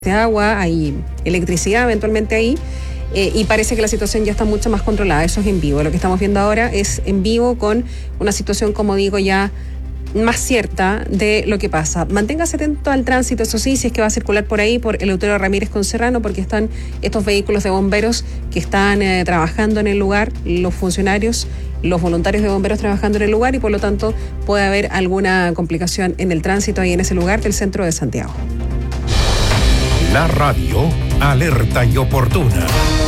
de agua, hay electricidad eventualmente ahí, y parece que la situación ya está mucho más controlada. Eso es en vivo. Lo que estamos viendo ahora es en vivo con una situación, como digo, ya más cierta de lo que pasa. Manténgase atento al tránsito, eso sí, si es que va a circular por ahí, por Eleuterio Ramírez con Serrano, porque están estos vehículos de bomberos que están trabajando en el lugar, los funcionarios, los voluntarios de bomberos trabajando en el lugar, y por lo tanto puede haber alguna complicación en el tránsito ahí en ese lugar del centro de Santiago. La radio alerta y oportuna.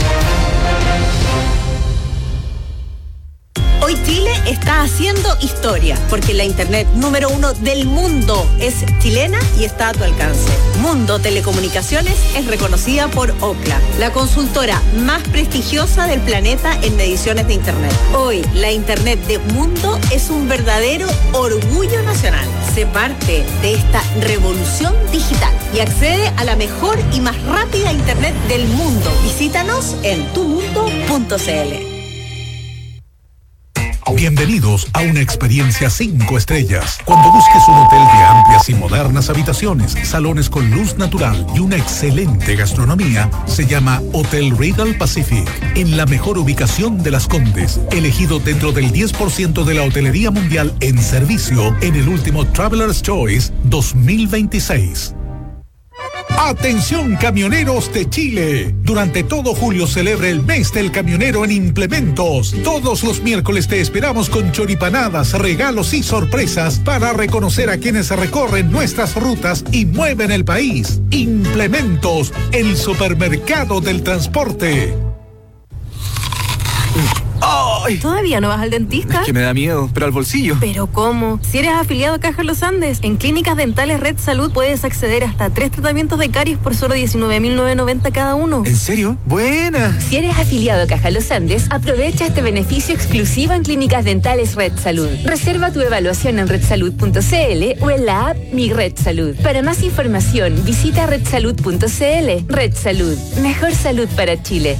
Hoy Chile está haciendo historia, porque la internet número 1 del mundo es chilena y está a tu alcance. Mundo Telecomunicaciones es reconocida por Ookla, la consultora más prestigiosa del planeta en mediciones de internet. Hoy, la internet de Mundo es un verdadero orgullo nacional. Sé parte de esta revolución digital y accede a la mejor y más rápida internet del mundo. Visítanos en tumundo.cl. Bienvenidos a una experiencia 5 estrellas. Cuando busques un hotel de amplias y modernas habitaciones, salones con luz natural y una excelente gastronomía, se llama Hotel Regal Pacific, en la mejor ubicación de Las Condes, elegido dentro del 10% de la hotelería mundial en servicio en el último Traveler's Choice 2026. Atención camioneros de Chile. Durante todo julio celebra el mes del camionero en Implementos. Todos los miércoles te esperamos con choripanadas, regalos y sorpresas para reconocer a quienes recorren nuestras rutas y mueven el país. Implementos, el supermercado del transporte. ¡Ay! ¿Todavía no vas al dentista? Es que me da miedo, pero al bolsillo. ¿Pero cómo? Si eres afiliado a Caja Los Andes, en Clínicas Dentales Red Salud puedes acceder hasta 3 tratamientos de caries por solo $19.990 cada uno. ¿En serio? ¡Buena! Si eres afiliado a Caja Los Andes, aprovecha este beneficio exclusivo en Clínicas Dentales Red Salud. Reserva tu evaluación en redsalud.cl o en la app Mi Red Salud. Para más información, visita redsalud.cl. Red Salud, mejor salud para Chile.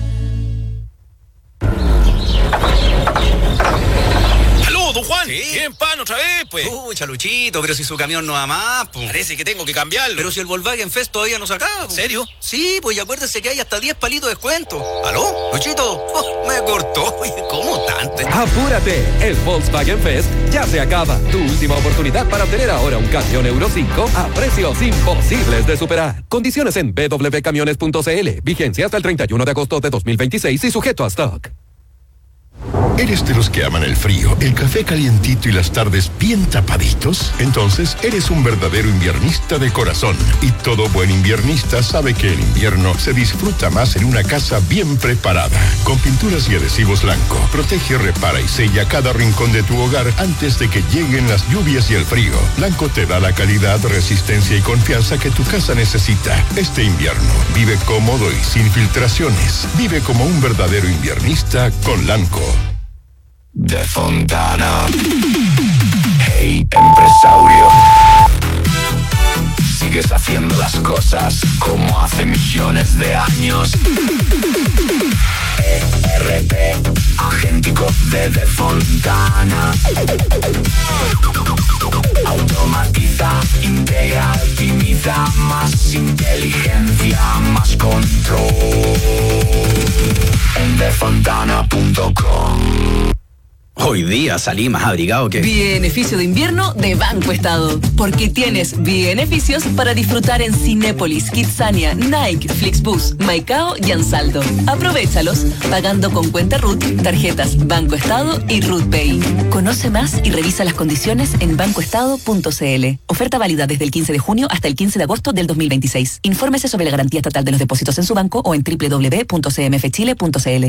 Don Juan, ¿sí? ¿Quieren pan otra vez, pues? Chaluchito, pero si su camión no va más, pues. Parece que tengo que cambiarlo. Pero si el Volkswagen Fest todavía no se acaba, pues. ¿En serio? Sí, pues y acuérdese que hay hasta 10 palitos de descuento. ¿Aló? Luchito, me cortó. Oye, ¿cómo tanto? ¡Apúrate! El Volkswagen Fest ya se acaba. Tu última oportunidad para obtener ahora un camión Euro 5 a precios imposibles de superar. Condiciones en www.camiones.cl. Vigencia hasta el 31 de agosto de 2026 y sujeto a stock. ¿Eres de los que aman el frío, el café calientito y las tardes bien tapaditos? Entonces, eres un verdadero inviernista de corazón. Y todo buen inviernista sabe que el invierno se disfruta más en una casa bien preparada. Con pinturas y adhesivos Lanco, protege, repara y sella cada rincón de tu hogar antes de que lleguen las lluvias y el frío. Lanco te da la calidad, resistencia y confianza que tu casa necesita. Este invierno, vive cómodo y sin filtraciones. Vive como un verdadero inviernista con Lanco. De Fontana. Hey, empresario. Sigues haciendo las cosas como hace millones de años. ERP, agéntico de Fontana. Automatiza, integra, optimiza, más inteligencia, más control. En defontana.com. Hoy día salí más abrigado que... Beneficio de invierno de Banco Estado. Porque tienes beneficios para disfrutar en Cinépolis, Kidzania, Nike, Flixbus, Maicao y Ansaldo. Aprovéchalos pagando con cuenta RUT, tarjetas Banco Estado y RUT Pay. Conoce más y revisa las condiciones en bancoestado.cl. Oferta válida desde el 15 de junio hasta el 15 de agosto del 2026. Infórmese sobre la garantía estatal de los depósitos en su banco o en www.cmfchile.cl.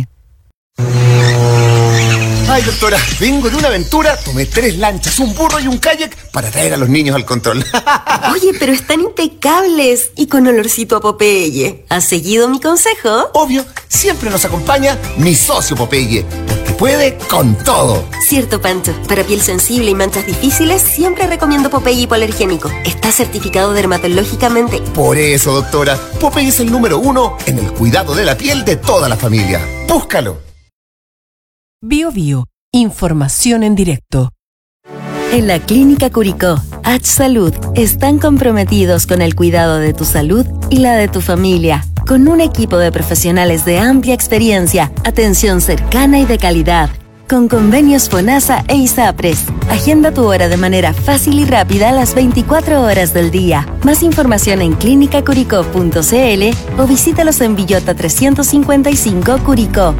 Ay, doctora, vengo de una aventura, tomé 3 lanchas, un burro y un kayak para traer a los niños al control. Oye, pero están impecables y con olorcito a Popeye. ¿Has seguido mi consejo? Obvio, siempre nos acompaña mi socio Popeye, porque puede con todo. Cierto, Pancho. Para piel sensible y manchas difíciles, siempre recomiendo Popeye hipoalergénico. Está certificado dermatológicamente. Por eso, doctora, Popeye es el número 1 en el cuidado de la piel de toda la familia. Búscalo. Bio Bio, información en directo. En la Clínica Curicó H Salud están comprometidos con el cuidado de tu salud y la de tu familia, con un equipo de profesionales de amplia experiencia, atención cercana y de calidad. Con convenios FONASA e ISAPRES. Agenda tu hora de manera fácil y rápida las 24 horas del día. Más información en clínicacuricó.cl o visítalos en Villota 355 Curicó.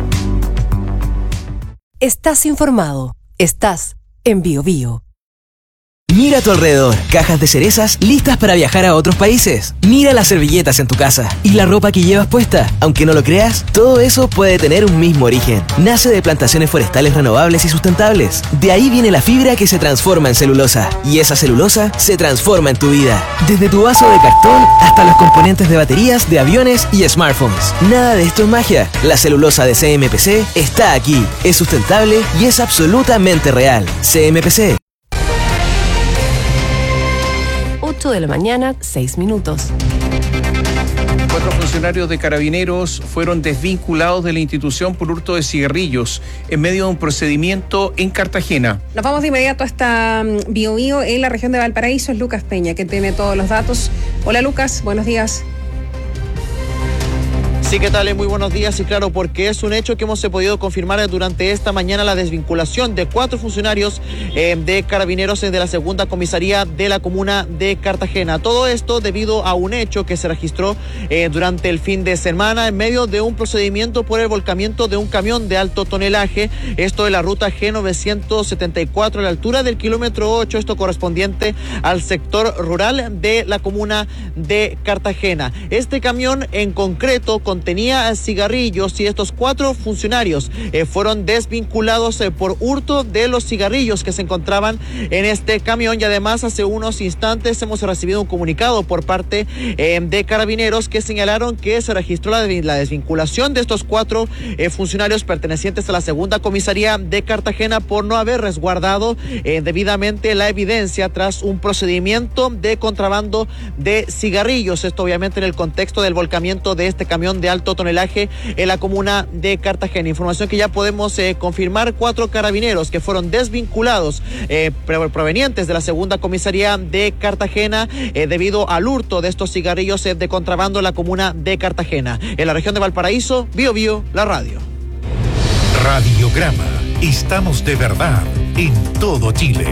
Estás informado. Estás en BioBio. Mira a tu alrededor, cajas de cerezas listas para viajar a otros países. Mira las servilletas en tu casa y la ropa que llevas puesta. Aunque no lo creas, todo eso puede tener un mismo origen. Nace de plantaciones forestales renovables y sustentables. De ahí viene la fibra que se transforma en celulosa. Y esa celulosa se transforma en tu vida. Desde tu vaso de cartón hasta los componentes de baterías, de aviones y smartphones. Nada de esto es magia. La celulosa de CMPC está aquí. Es sustentable y es absolutamente real. CMPC. 8 de la mañana, 6 minutos. 4 funcionarios de Carabineros fueron desvinculados de la institución por hurto de cigarrillos en medio de un procedimiento en Cartagena. Nos vamos de inmediato hasta BioBio, en la región de Valparaíso. Es Lucas Peña, que tiene todos los datos. Hola Lucas, buenos días. Sí, ¿qué tal? Muy buenos días. Y claro, porque es un hecho que hemos podido confirmar durante esta mañana la desvinculación de 4 funcionarios de Carabineros de la segunda comisaría de la comuna de Cartagena. Todo esto debido a un hecho que se registró durante el fin de semana en medio de un procedimiento por el volcamiento de un camión de alto tonelaje. Esto de la ruta G974 a la altura del kilómetro 8, esto correspondiente al sector rural de la comuna de Cartagena. Este camión en concreto contenía cigarrillos y estos 4 funcionarios fueron desvinculados por hurto de los cigarrillos que se encontraban en este camión. Y además hace unos instantes hemos recibido un comunicado por parte de Carabineros que señalaron que se registró la desvinculación de estos 4 funcionarios pertenecientes a la segunda comisaría de Cartagena por no haber resguardado debidamente la evidencia tras un procedimiento de contrabando de cigarrillos. Esto obviamente en el contexto del volcamiento de este camión de alto tonelaje en la comuna de Cartagena. Información que ya podemos confirmar: 4 carabineros que fueron desvinculados provenientes de la segunda comisaría de Cartagena debido al hurto de estos cigarrillos de contrabando en la comuna de Cartagena. En la región de Valparaíso, BioBio, la radio. Radiograma. Estamos de verdad en todo Chile.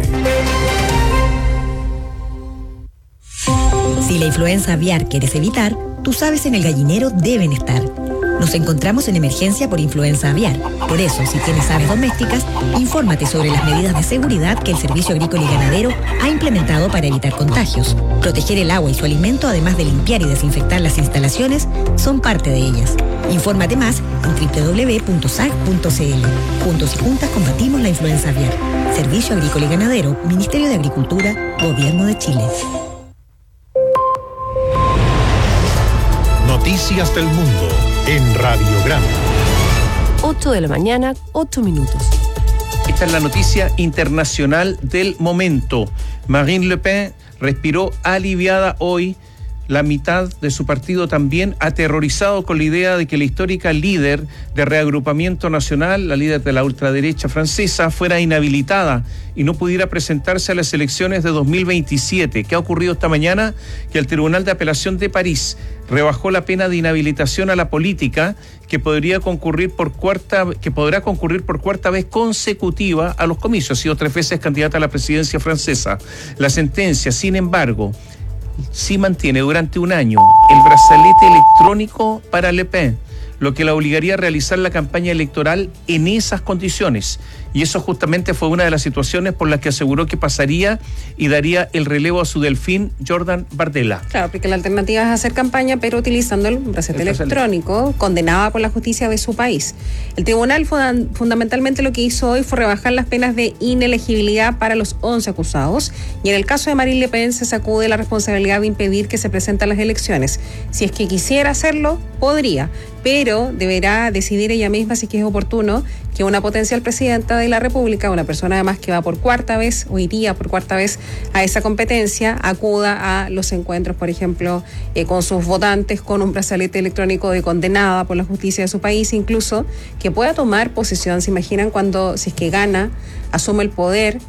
Si la influenza aviar quieres evitar, tus aves en el gallinero deben estar. Nos encontramos en emergencia por influenza aviar. Por eso, si tienes aves domésticas, infórmate sobre las medidas de seguridad que el Servicio Agrícola y Ganadero ha implementado para evitar contagios. Proteger el agua y su alimento, además de limpiar y desinfectar las instalaciones, son parte de ellas. Infórmate más en www.sag.cl. Juntos y juntas combatimos la influenza aviar. Servicio Agrícola y Ganadero, Ministerio de Agricultura, Gobierno de Chile. Noticias del mundo en Radiograma. 8 de la mañana, 8 minutos. Esta es la noticia internacional del momento. Marine Le Pen respiró aliviada hoy. La mitad de su partido también aterrorizado con la idea de que la histórica líder de Reagrupamiento Nacional, la líder de la ultraderecha francesa, fuera inhabilitada y no pudiera presentarse a las elecciones de 2027. ¿Qué ha ocurrido esta mañana? Que el Tribunal de Apelación de París rebajó la pena de inhabilitación a la política que podrá concurrir por cuarta vez consecutiva a los comicios. Ha sido 3 veces candidata a la presidencia francesa. La sentencia, sin embargo, sí mantiene durante un año el brazalete electrónico para Le Pen, lo que la obligaría a realizar la campaña electoral en esas condiciones. Y eso justamente fue una de las situaciones por las que aseguró que pasaría y daría el relevo a su delfín Jordan Bardella. Claro, porque la alternativa es hacer campaña, pero utilizando el brazalete electrónico, condenada por la justicia de su país. El tribunal fundamentalmente lo que hizo hoy fue rebajar las penas de inelegibilidad para los 11 acusados, y en el caso de Marine Le Pen se sacude la responsabilidad de impedir que se presenten las elecciones. Si es que quisiera hacerlo, podría, pero deberá decidir ella misma si es que es oportuno que una potencial presidenta de la República, una persona además que va por cuarta vez o iría por cuarta vez a esa competencia, acuda a los encuentros, por ejemplo, con sus votantes con un brazalete electrónico de condenada por la justicia de su país, incluso que pueda tomar posesión. ¿Se imaginan cuando, si es que gana, asume el poder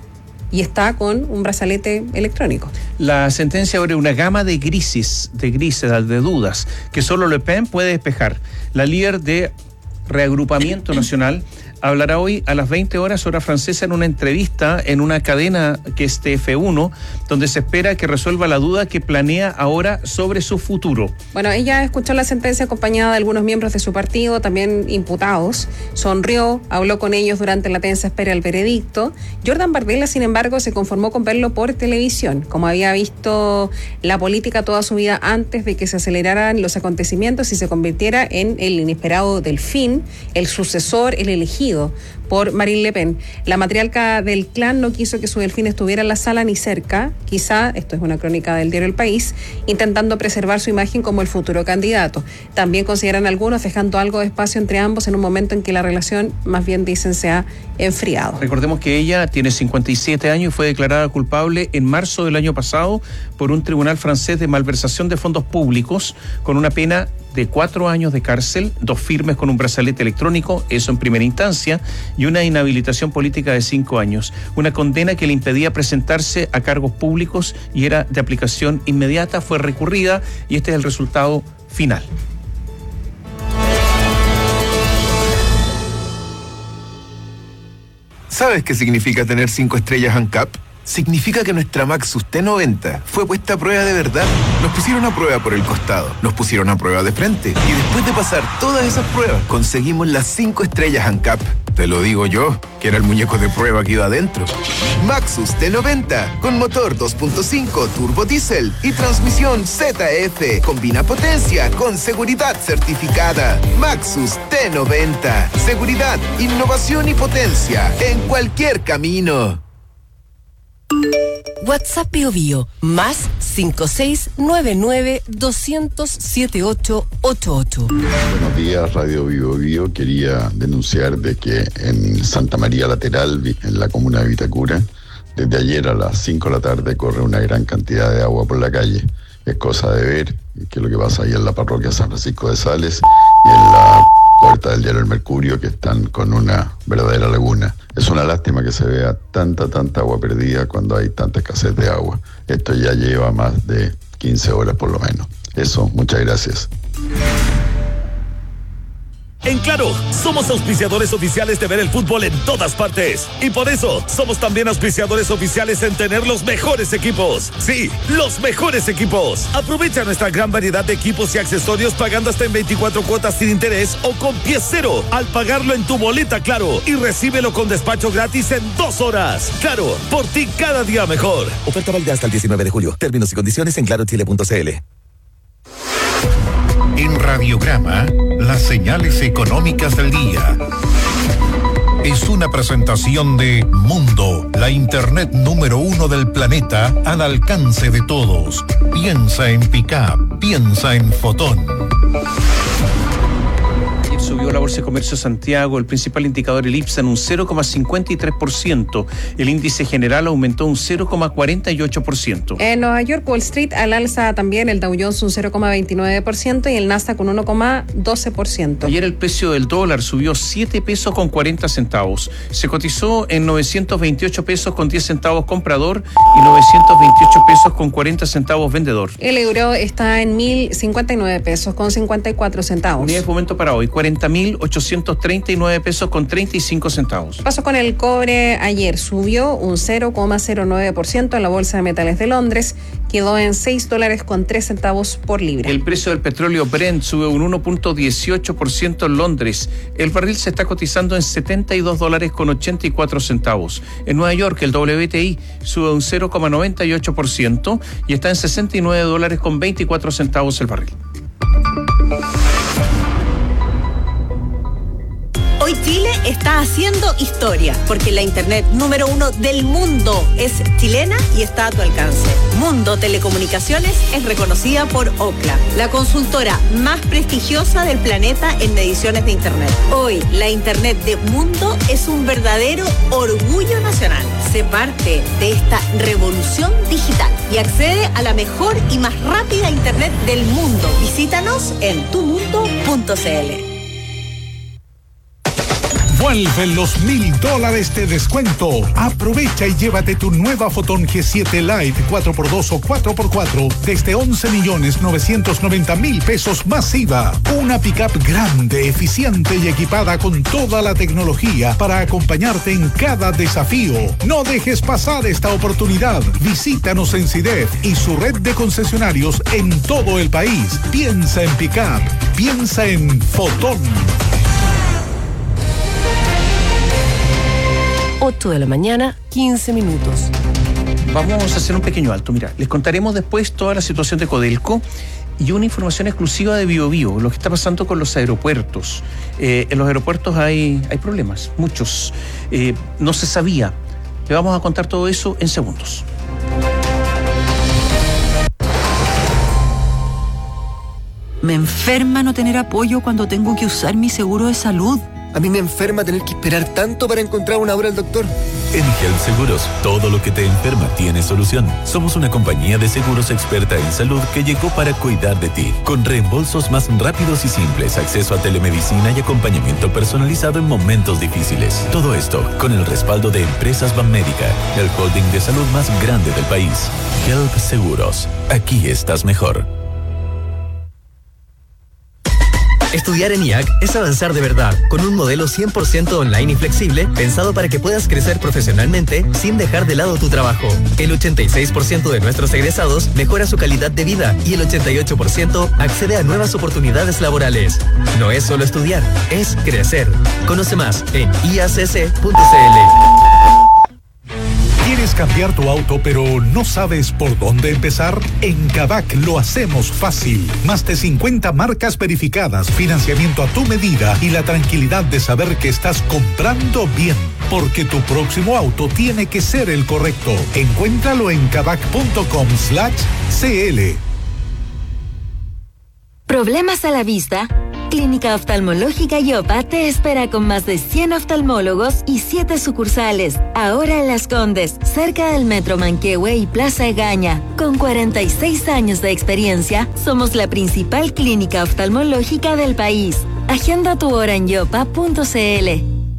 y está con un brazalete electrónico. La sentencia abre una gama de grises, de dudas, que solo Le Pen puede despejar. La líder de Reagrupamiento Nacional hablará hoy a las 20 horas hora francesa en una entrevista en una cadena que es TF1, donde se espera que resuelva la duda que planea ahora sobre su futuro. Bueno, ella escuchó la sentencia acompañada de algunos miembros de su partido, también imputados. Sonrió, habló con ellos durante la tensa espera del veredicto. Jordan Bardella, sin embargo, se conformó con verlo por televisión, como había visto la política toda su vida antes de que se aceleraran los acontecimientos y se convirtiera en el inesperado Delfín, el sucesor, el elegido por Marine Le Pen. La matriarca del clan no quiso que su delfín estuviera en la sala ni cerca, quizá, esto es una crónica del diario El País, intentando preservar su imagen como el futuro candidato. También consideran algunos dejando algo de espacio entre ambos en un momento en que la relación, más bien dicen, se ha enfriado. Recordemos que ella tiene 57 años y fue declarada culpable en marzo del año pasado por un tribunal francés de malversación de fondos públicos con una pena de 4 años de cárcel, 2 firmes con un brazalete electrónico, eso en primera instancia, y una inhabilitación política de 5 años. Una condena que le impedía presentarse a cargos públicos y era de aplicación inmediata, fue recurrida y este es el resultado final. ¿Sabes qué significa tener 5 estrellas ANCAP? Significa que nuestra Maxus T90 fue puesta a prueba de verdad. Nos pusieron a prueba por el costado, nos pusieron a prueba de frente y después de pasar todas esas pruebas conseguimos las 5 estrellas ANCAP. Te lo digo yo, que era el muñeco de prueba que iba adentro. Maxus T90 con motor 2.5 turbo diésel y transmisión ZF. Combina potencia con seguridad certificada. Maxus T90. Seguridad, innovación y potencia en cualquier camino. WhatsApp Bio Bio, más 5699-200-7888. Buenos días, Radio Bio Bio. Quería denunciar de que en Santa María Lateral, en la comuna de Vitacura, desde ayer a las 5 de la tarde corre una gran cantidad de agua por la calle. Es cosa de ver qué es lo que pasa ahí en la parroquia San Francisco de Sales y en la puerta del diario El Mercurio, que están con una verdadera laguna. Es una lástima que se vea tanta agua perdida cuando hay tanta escasez de agua. Esto ya lleva más de 15 horas por lo menos. Eso, muchas gracias. En Claro, somos auspiciadores oficiales de ver el fútbol en todas partes. Y por eso, somos también auspiciadores oficiales en tener los mejores equipos. Sí, los mejores equipos. Aprovecha nuestra gran variedad de equipos y accesorios pagando hasta en 24 cuotas sin interés o con pie cero al pagarlo en tu boleta Claro. Y recíbelo con despacho gratis en 2 horas. Claro, por ti cada día mejor. Oferta válida hasta el 19 de julio. Términos y condiciones en clarochile.cl. En Radiograma, las señales económicas del día. Es una presentación de Mundo, la internet número 1 del planeta al alcance de todos. Piensa en Pickup, piensa en Fotón. Subió la Bolsa de Comercio de Santiago, el principal indicador, el IPSA, en un 0,53%. El índice general aumentó un 0,48%. En Nueva York, Wall Street al alza también, el Dow Jones un 0,29% y el Nasdaq un 1,12%. Ayer el precio del dólar subió 7 pesos con 40 centavos. Se cotizó en 928 pesos con 10 centavos comprador y 928 pesos con 40 centavos vendedor. El euro está en 1.059 pesos con 54 centavos. Unidad de fomento para hoy, 40.839 pesos con 35 centavos. Pasó con el cobre ayer, subió un 0,09% en la Bolsa de Metales de Londres, quedó en $6 con 3 centavos por libra. El precio del petróleo Brent sube un 1,18% en Londres. El barril se está cotizando en $72 con 84 centavos. En Nueva York, el WTI sube un 0,98% y está en $69 con 24 centavos el barril. Hoy Chile está haciendo historia, porque la internet número 1 del mundo es chilena y está a tu alcance. Mundo Telecomunicaciones es reconocida por Ookla, la consultora más prestigiosa del planeta en mediciones de internet. Hoy, la internet de Mundo es un verdadero orgullo nacional. Sé parte de esta revolución digital y accede a la mejor y más rápida internet del mundo. Visítanos en tumundo.cl. Vuelven los $1,000 de descuento. Aprovecha y llévate tu nueva Fotón G7 Lite 4x2 o 4x4 desde 11.990.000 pesos más IVA. Una pickup grande, eficiente y equipada con toda la tecnología para acompañarte en cada desafío. No dejes pasar esta oportunidad. Visítanos en CIDEF y su red de concesionarios en todo el país. Piensa en pickup. Piensa en Fotón. 8 de la mañana, 15 minutos. Vamos a hacer un pequeño alto. Mira, les contaremos después toda la situación de Codelco y una información exclusiva de BioBio, lo que está pasando con los aeropuertos. En los aeropuertos hay problemas, muchos. No se sabía. Le vamos a contar todo eso en segundos. Me enferma no tener apoyo cuando tengo que usar mi seguro de salud. A mí me enferma tener que esperar tanto para encontrar una hora al doctor. En Health Seguros, todo lo que te enferma tiene solución. Somos una compañía de seguros experta en salud que llegó para cuidar de ti. Con reembolsos más rápidos y simples, acceso a telemedicina y acompañamiento personalizado en momentos difíciles. Todo esto con el respaldo de Empresas Banmédica, el holding de salud más grande del país. Health Seguros. Aquí estás mejor. Estudiar en IAC es avanzar de verdad, con un modelo 100% online y flexible, pensado para que puedas crecer profesionalmente sin dejar de lado tu trabajo. El 86% de nuestros egresados mejora su calidad de vida y el 88% accede a nuevas oportunidades laborales. No es solo estudiar, es crecer. Conoce más en iacc.cl. ¿Quieres cambiar tu auto pero no sabes por dónde empezar? En Kavak lo hacemos fácil. Más de 50 marcas verificadas, financiamiento a tu medida y la tranquilidad de saber que estás comprando bien. Porque tu próximo auto tiene que ser el correcto. Encuéntralo en kavak.com/cl. ¿Problemas a la vista? Clínica Oftalmológica Yopa te espera con más de 100 oftalmólogos y 7 sucursales. Ahora en Las Condes, cerca del Metro Manquehue y Plaza Egaña. Con 46 años de experiencia, somos la principal clínica oftalmológica del país. Agenda tu hora en yopa.cl.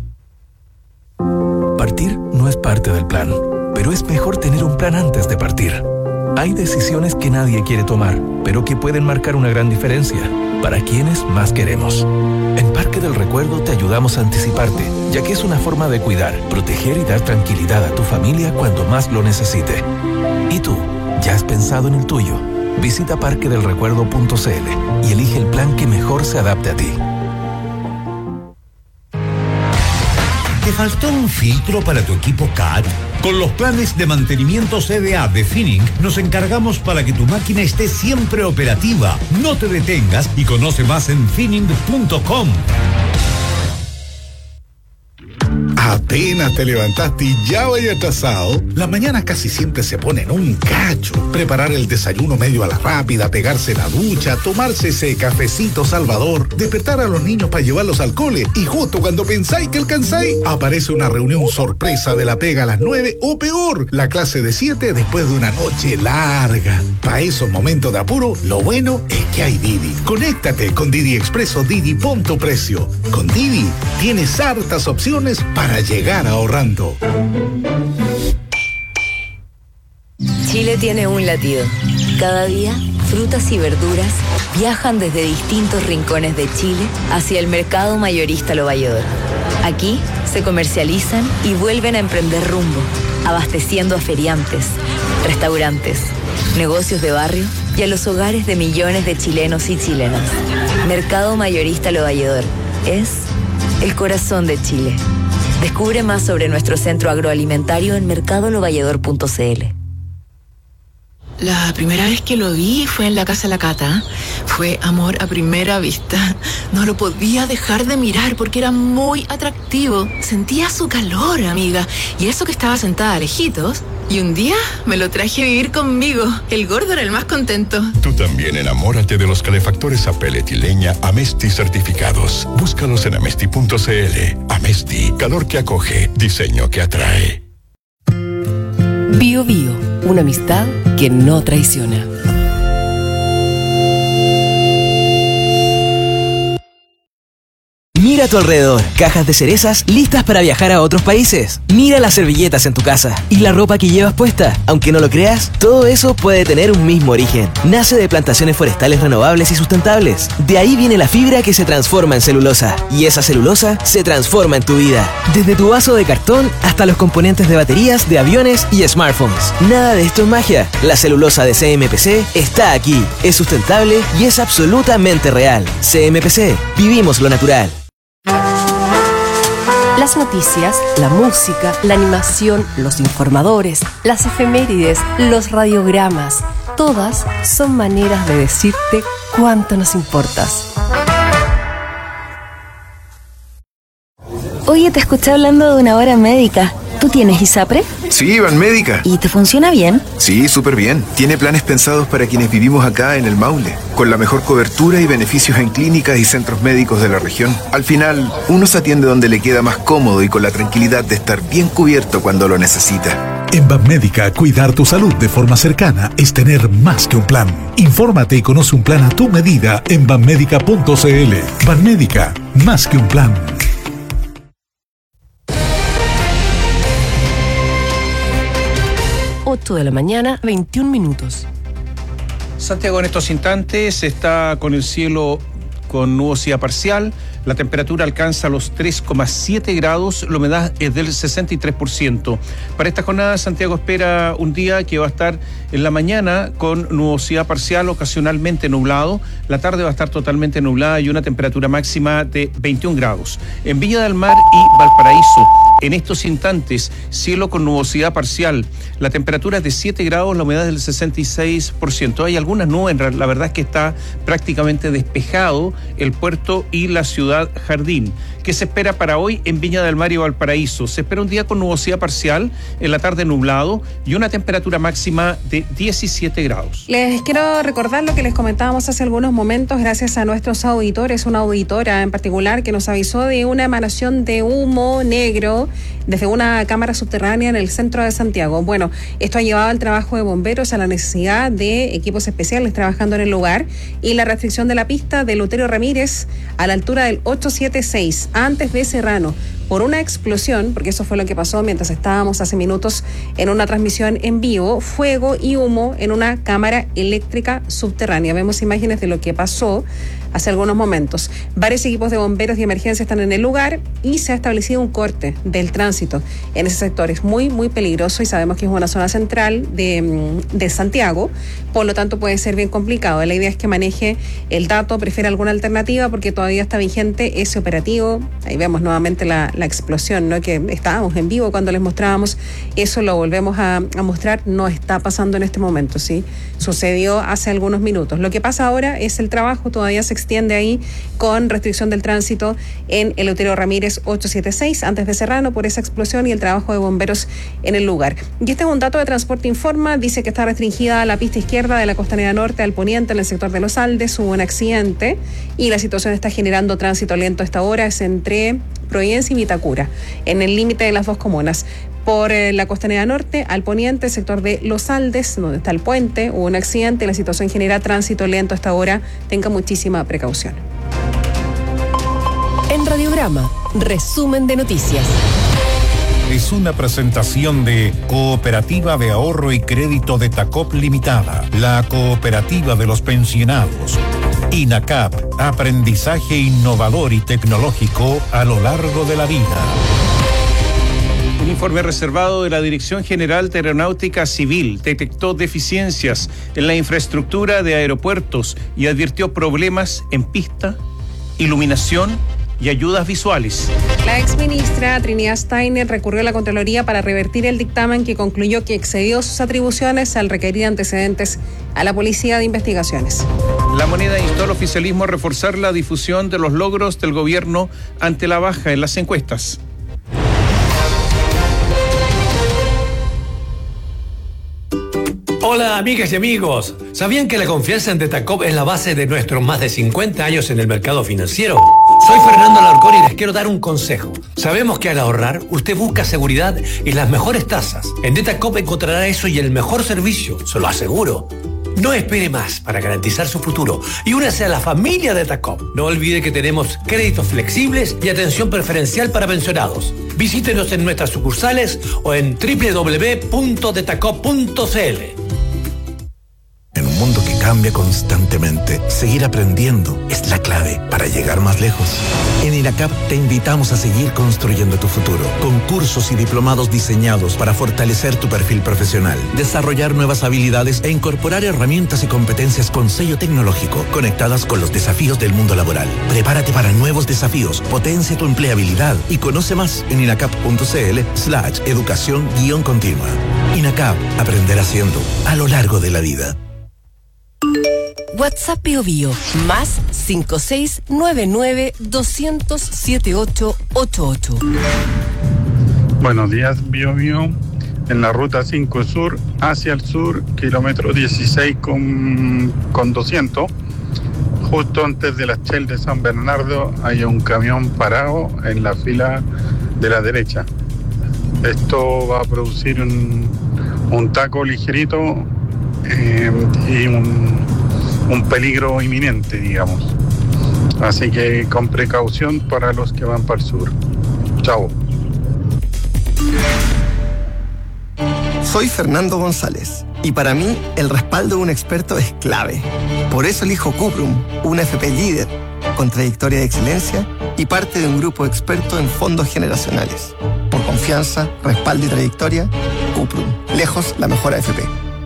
Partir no es parte del plan, pero es mejor tener un plan antes de partir. Hay decisiones que nadie quiere tomar, pero que pueden marcar una gran diferencia para quienes más queremos. En Parque del Recuerdo te ayudamos a anticiparte, ya que es una forma de cuidar, proteger y dar tranquilidad a tu familia cuando más lo necesite. ¿Y tú? ¿Ya has pensado en el tuyo? Visita parquedelrecuerdo.cl y elige el plan que mejor se adapte a ti. ¿Te faltó un filtro para tu equipo CAT? Con los planes de mantenimiento CDA de Finning nos encargamos para que tu máquina esté siempre operativa. No te detengas y conoce más en finning.com. Apenas te levantaste y ya vaya atrasado. Las mañanas casi siempre se ponen un cacho. Preparar el desayuno medio a la rápida, pegarse la ducha, tomarse ese cafecito salvador, despertar a los niños para llevarlos al cole y justo cuando pensáis que alcanzáis, aparece una reunión sorpresa de la pega a las 9 o peor, la clase de 7 después de una noche larga. Para esos momentos de apuro, lo bueno es que hay Didi. Conéctate con Didi Express o Didi Pon tu Precio. Con Didi tienes hartas opciones para llegar ahorrando. Chile tiene un latido. Cada día, frutas y verduras viajan desde distintos rincones de Chile hacia el mercado mayorista Lo Valledor. Aquí se comercializan y vuelven a emprender rumbo, abasteciendo a feriantes, restaurantes, negocios de barrio y a los hogares de millones de chilenos y chilenas. Mercado mayorista Lo Valledor es el corazón de Chile. Descubre más sobre nuestro centro agroalimentario en mercadolovalledor.cl. La primera vez que lo vi fue en la casa de la Cata. Fue amor a primera vista. No lo podía dejar de mirar porque era muy atractivo. Sentía su calor, amiga. Y eso que estaba sentada lejitos. Y un día me lo traje a vivir conmigo. El gordo era el más contento. Tú también enamórate de los calefactores a pellet y leña Amesti certificados. Búscalos en amesti.cl. Amesti, calor que acoge, diseño que atrae. Bio Bio, una amistad que no traiciona. Mira a tu alrededor, cajas de cerezas listas para viajar a otros países. Mira las servilletas en tu casa y la ropa que llevas puesta. Aunque no lo creas, todo eso puede tener un mismo origen. Nace de plantaciones forestales renovables y sustentables. De ahí viene la fibra que se transforma en celulosa. Y esa celulosa se transforma en tu vida. Desde tu vaso de cartón hasta los componentes de baterías, de aviones y smartphones. Nada de esto es magia. La celulosa de CMPC está aquí. Es sustentable y es absolutamente real. CMPC. Vivimos lo natural. Las noticias, la música, la animación, los informadores, las efemérides, los radiogramas, todas son maneras de decirte cuánto nos importas. Oye, te escuché hablando de una hora médica. ¿Tú tienes ISAPRE? Sí, Banmédica. ¿Y te funciona bien? Sí, súper bien. Tiene planes pensados para quienes vivimos acá en el Maule, con la mejor cobertura y beneficios en clínicas y centros médicos de la región. Al final, uno se atiende donde le queda más cómodo y con la tranquilidad de estar bien cubierto cuando lo necesita. En Banmédica, cuidar tu salud de forma cercana es tener más que un plan. Infórmate y conoce un plan a tu medida en banmédica.cl. Banmédica, más que un plan. 8 de la mañana, 21 minutos. Santiago en estos instantes está con el cielo con nubosidad parcial. La temperatura alcanza los 3,7 grados, la humedad es del 63%. Para esta jornada, Santiago espera un día que va a estar en la mañana con nubosidad parcial, ocasionalmente nublado. La tarde va a estar totalmente nublada y una temperatura máxima de 21 grados. En Viña del Mar y Valparaíso, en estos instantes, cielo con nubosidad parcial. La temperatura es de 7 grados, la humedad es del 66%. Hay algunas nubes, la verdad es que está prácticamente despejado el puerto y la ciudad Jardín. ¿Qué se espera para hoy en Viña del Mar y Valparaíso? Se espera un día con nubosidad parcial, en la tarde nublado y una temperatura máxima de 17 grados. Les quiero recordar lo que les comentábamos hace algunos momentos gracias a nuestros auditores, una auditora en particular que nos avisó de una emanación de humo negro desde una cámara subterránea en el centro de Santiago. Bueno, esto ha llevado al trabajo de bomberos a la necesidad de equipos especiales trabajando en el lugar y la restricción de la pista de Eleuterio Ramírez a la altura del 876, antes de Serrano, por una explosión, porque eso fue lo que pasó mientras estábamos hace minutos en una transmisión en vivo, fuego y humo en una cámara eléctrica subterránea. Vemos imágenes de lo que pasó hace algunos momentos. Varios equipos de bomberos de emergencia están en el lugar y se ha establecido un corte del tránsito en ese sector. Es muy, muy peligroso y sabemos que es una zona central de Santiago, por lo tanto puede ser bien complicado. La idea es que maneje el dato, prefiera alguna alternativa porque todavía está vigente ese operativo. Ahí vemos nuevamente la explosión, ¿no? Que estábamos en vivo cuando les mostrábamos, eso lo volvemos a mostrar, no está pasando en este momento, ¿sí? Sucedió hace algunos minutos. Lo que pasa ahora es el trabajo, todavía se extiende ahí con restricción del tránsito en Eleuterio Ramírez 876, antes de Serrano, por esa explosión y el trabajo de bomberos en el lugar. Y este es un dato de Transporte Informa, dice que está restringida la pista izquierda de la Costanera Norte al poniente en el sector de Los Aldes, hubo un accidente y la situación está generando tránsito lento a esta hora, es entre Providencia y Vitacura, en el límite de las dos comunas. Por la Costanera Norte al poniente, sector de Los Aldes, donde está el puente, hubo un accidente, la situación genera tránsito lento a esta hora, tenga muchísima precaución. En Radiograma, resumen de noticias. Es una presentación de Cooperativa de Ahorro y Crédito de Tacop Limitada, la cooperativa de los pensionados. INACAP, aprendizaje innovador y tecnológico a lo largo de la vida. Un informe reservado de la Dirección General de Aeronáutica Civil detectó deficiencias en la infraestructura de aeropuertos y advirtió problemas en pista, iluminación y ayudas visuales. La exministra Trinidad Steiner recurrió a la Contraloría para revertir el dictamen que concluyó que excedió sus atribuciones al requerir antecedentes a la Policía de Investigaciones. La Moneda instó al oficialismo a reforzar la difusión de los logros del gobierno ante la baja en las encuestas. Hola amigas y amigos, ¿sabían que la confianza en Detacop es la base de nuestros más de 50 años en el mercado financiero? Soy Fernando Alarcón y les quiero dar un consejo. Sabemos que al ahorrar, usted busca seguridad y las mejores tasas. En Detacop encontrará eso y el mejor servicio, se lo aseguro. No espere más para garantizar su futuro y únase a la familia de Datacop. No olvide que tenemos créditos flexibles y atención preferencial para pensionados. Visítenos en nuestras sucursales o en www.detacop.cl. En un mundo que cambia constantemente, seguir aprendiendo es la clave para llegar más lejos. En INACAP te invitamos a seguir construyendo tu futuro, con cursos y diplomados diseñados para fortalecer tu perfil profesional, desarrollar nuevas habilidades e incorporar herramientas y competencias con sello tecnológico, conectadas con los desafíos del mundo laboral. Prepárate para nuevos desafíos, potencia tu empleabilidad y conoce más en inacap.cl/educación-continua. INACAP, aprender haciendo a lo largo de la vida. WhatsApp Bio Bio, más 5699-200-7888. Buenos días, Bio Bio. En la ruta 5 Sur, hacia el sur, kilómetro 16 con 200, justo antes de la Shell de San Bernardo, hay un camión parado en la fila de la derecha. Esto va a producir un taco ligerito y un peligro inminente, digamos. Así que con precaución para los que van para el sur. Chao. Soy Fernando González y para mí el respaldo de un experto es clave. Por eso elijo Cuprum, una FP líder con trayectoria de excelencia y parte de un grupo experto en fondos generacionales. Por confianza, respaldo y trayectoria, Cuprum, lejos la mejor AFP.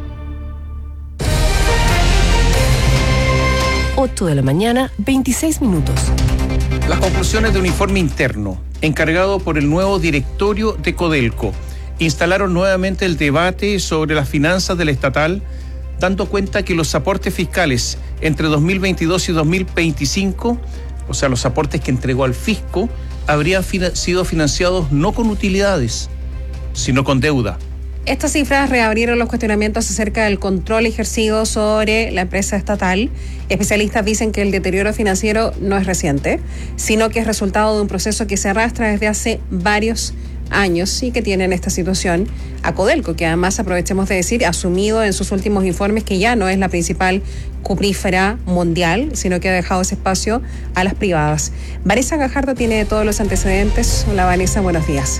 8 de la mañana, 26 minutos. Las conclusiones de un informe interno encargado por el nuevo directorio de Codelco instalaron nuevamente el debate sobre las finanzas del estatal, dando cuenta que los aportes fiscales entre 2022 y 2025, o sea, los aportes que entregó al fisco, habrían sido financiados no con utilidades, sino con deuda. Estas cifras reabrieron los cuestionamientos acerca del control ejercido sobre la empresa estatal. Especialistas dicen que el deterioro financiero no es reciente, sino que es resultado de un proceso que se arrastra desde hace varios años y que tiene en esta situación a Codelco, que además, aprovechemos de decir, ha asumido en sus últimos informes que ya no es la principal cuprífera mundial, sino que ha dejado ese espacio a las privadas. Vanessa Gajardo tiene todos los antecedentes. Hola Vanessa, buenos días.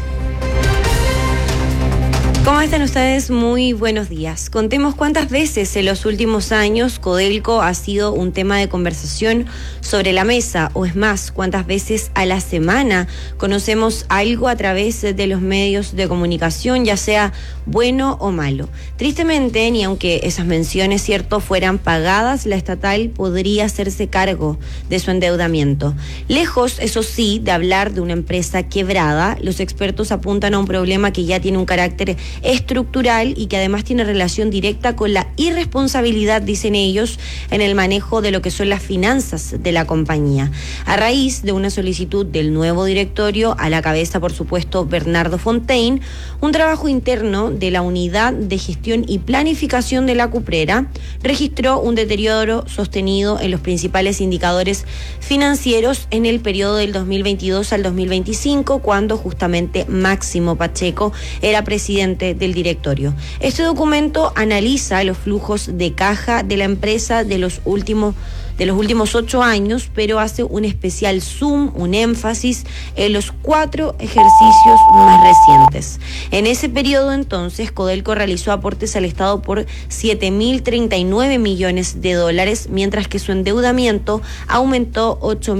¿Cómo están ustedes? Muy buenos días. Contemos cuántas veces en los últimos años Codelco ha sido un tema de conversación sobre la mesa, o es más, cuántas veces a la semana conocemos algo a través de los medios de comunicación, ya sea bueno o malo. Tristemente, ni aunque esas menciones, cierto, fueran pagadas, la estatal podría hacerse cargo de su endeudamiento. Lejos, eso sí, de hablar de una empresa quebrada, los expertos apuntan a un problema que ya tiene un carácter estructural y que además tiene relación directa con la irresponsabilidad, dicen ellos, en el manejo de lo que son las finanzas de la compañía. A raíz de una solicitud del nuevo directorio, a la cabeza, por supuesto, Bernardo Fontaine, un trabajo interno de la Unidad de Gestión y Planificación de la Cuprera registró un deterioro sostenido en los principales indicadores financieros en el periodo del 2022 al 2025, cuando justamente Máximo Pacheco era presidente del directorio. Este documento analiza los flujos de caja de la empresa de los últimos 8 años, pero hace un especial zoom, un énfasis en los 4 ejercicios más recientes. En ese periodo, entonces, Codelco realizó aportes al Estado por $7.039 millones, mientras que su endeudamiento aumentó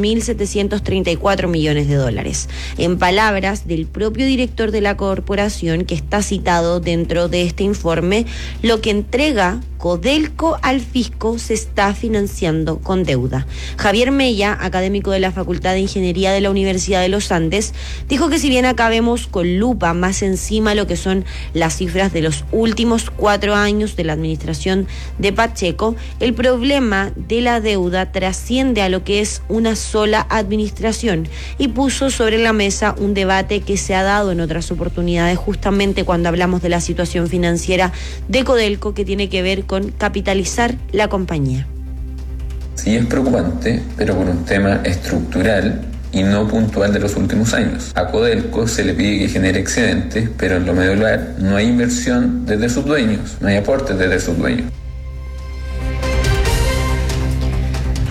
$8.734 millones. En palabras del propio director de la corporación, que está citado dentro de este informe, lo que entrega Codelco al fisco se está financiando con deuda. Javier Mella, académico de la Facultad de Ingeniería de la Universidad de los Andes, dijo que si bien acá vemos con lupa más encima lo que son las cifras de los últimos 4 años de la administración de Pacheco, el problema de la deuda trasciende a lo que es una sola administración y puso sobre la mesa un debate que se ha dado en otras oportunidades, justamente cuando hablamos de la situación financiera de Codelco, que tiene que ver con capitalizar la compañía. Sí, es preocupante, pero por un tema estructural y no puntual de los últimos años. A Codelco se le pide que genere excedentes, pero en lo medular no hay inversión desde sus dueños, no hay aportes desde sus dueños.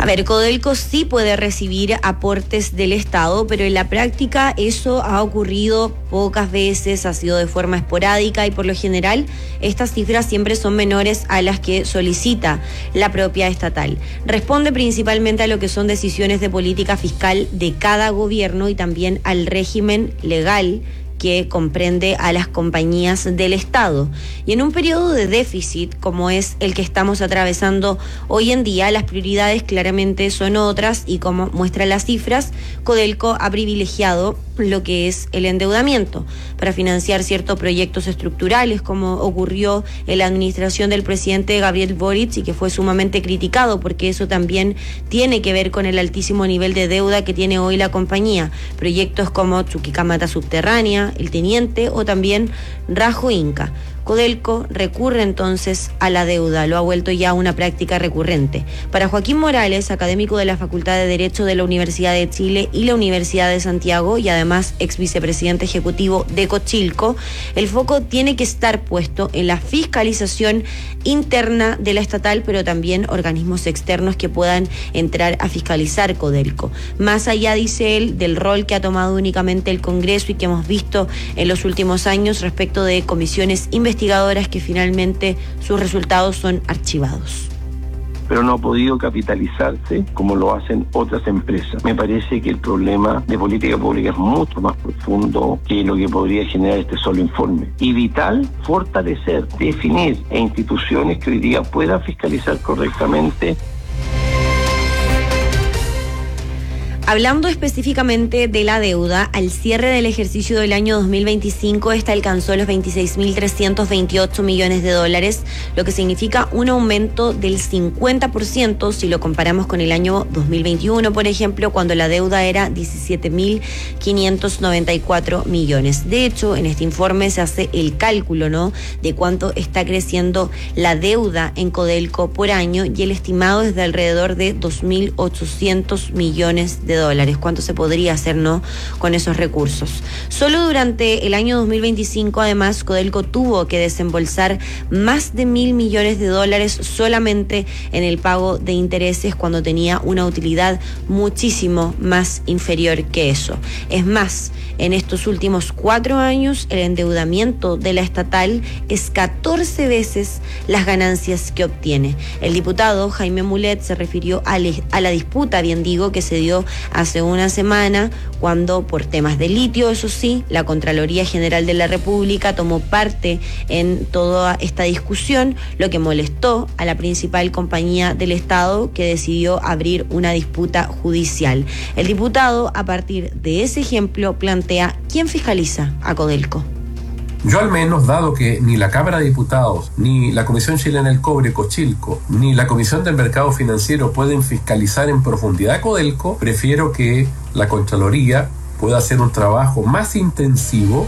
A ver, Codelco sí puede recibir aportes del Estado, pero en la práctica eso ha ocurrido pocas veces, ha sido de forma esporádica y por lo general estas cifras siempre son menores a las que solicita la propia estatal. Responde principalmente a lo que son decisiones de política fiscal de cada gobierno y también al régimen legal que comprende a las compañías del Estado. Y en un periodo de déficit como es el que estamos atravesando hoy en día, las prioridades claramente son otras y como muestran las cifras, Codelco ha privilegiado lo que es el endeudamiento para financiar ciertos proyectos estructurales, como ocurrió en la administración del presidente Gabriel Boric y que fue sumamente criticado porque eso también tiene que ver con el altísimo nivel de deuda que tiene hoy la compañía. Proyectos como Chuquicamata Subterránea, El Teniente o también Rajo Inca. Codelco recurre entonces a la deuda, lo ha vuelto ya una práctica recurrente. Para Joaquín Morales, académico de la Facultad de Derecho de la Universidad de Chile y la Universidad de Santiago y además ex vicepresidente ejecutivo de Cochilco, el foco tiene que estar puesto en la fiscalización interna de la estatal, pero también organismos externos que puedan entrar a fiscalizar Codelco. Más allá, dice él, del rol que ha tomado únicamente el Congreso y que hemos visto en los últimos años respecto de comisiones investigadoras que finalmente sus resultados son archivados. Pero no ha podido capitalizarse como lo hacen otras empresas. Me parece que el problema de política pública es mucho más profundo que lo que podría generar este solo informe. Y vital, fortalecer, definir instituciones que hoy día puedan fiscalizar correctamente. Hablando específicamente de la deuda, al cierre del ejercicio del año 2025, esta alcanzó los 26.328 millones de dólares, lo que significa un aumento del 50% si lo comparamos con el año 2021, por ejemplo, cuando la deuda era 17.594 millones. De hecho, en este informe se hace el cálculo, ¿no?, de cuánto está creciendo la deuda en Codelco por año y el estimado es de alrededor de 2.800 millones de dólares. ¿Cuánto se podría hacer, no, con esos recursos? Solo durante el año 2025, además, Codelco tuvo que desembolsar más de 1.000 millones de dólares solamente en el pago de intereses cuando tenía una utilidad muchísimo más inferior que eso. Es más, en estos últimos 4 años, el endeudamiento de la estatal es 14 veces las ganancias que obtiene. El diputado Jaime Mulet se refirió a la disputa, bien digo, que se dio hace una semana, cuando por temas de litio, eso sí, la Contraloría General de la República tomó parte en toda esta discusión, lo que molestó a la principal compañía del Estado, que decidió abrir una disputa judicial. El diputado, a partir de ese ejemplo, plantea quién fiscaliza a Codelco. Yo al menos, dado que ni la Cámara de Diputados, ni la Comisión Chilena del Cobre, Cochilco, ni la Comisión del Mercado Financiero pueden fiscalizar en profundidad a Codelco, prefiero que la Contraloría pueda hacer un trabajo más intensivo.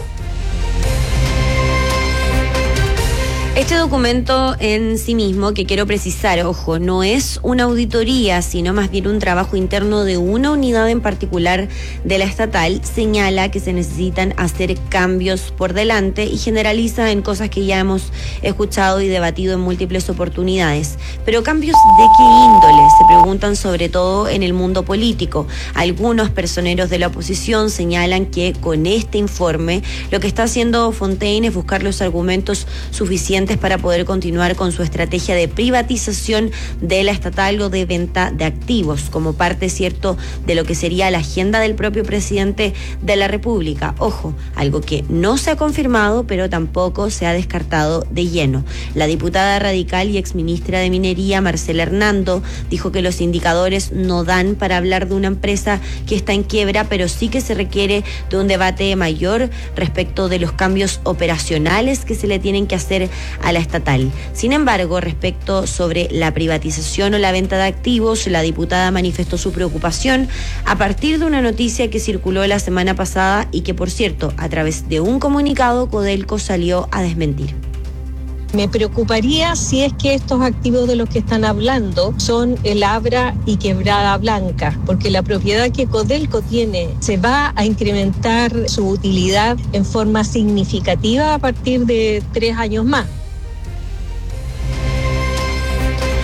Este documento en sí mismo, que quiero precisar, ojo, no es una auditoría, sino más bien un trabajo interno de una unidad en particular de la estatal, señala que se necesitan hacer cambios por delante y generaliza en cosas que ya hemos escuchado y debatido en múltiples oportunidades. Pero ¿cambios de qué índole? Se preguntan sobre todo en el mundo político. Algunos personeros de la oposición señalan que con este informe lo que está haciendo Fontaine es buscar los argumentos suficientes para poder continuar con su estrategia de privatización de la estatal o de venta de activos, como parte, cierto, de lo que sería la agenda del propio presidente de la República. Ojo, algo que no se ha confirmado, pero tampoco se ha descartado de lleno. La diputada radical y exministra de Minería, Marcela Hernando, dijo que los indicadores no dan para hablar de una empresa que está en quiebra, pero sí que se requiere de un debate mayor respecto de los cambios operacionales que se le tienen que hacer a la estatal. Sin embargo, respecto sobre la privatización o la venta de activos, la diputada manifestó su preocupación a partir de una noticia que circuló la semana pasada y que, por cierto, a través de un comunicado, Codelco salió a desmentir. Me preocuparía si es que estos activos de los que están hablando son el Abra y Quebrada Blanca, porque la propiedad que Codelco tiene se va a incrementar su utilidad en forma significativa a partir de 3 años más.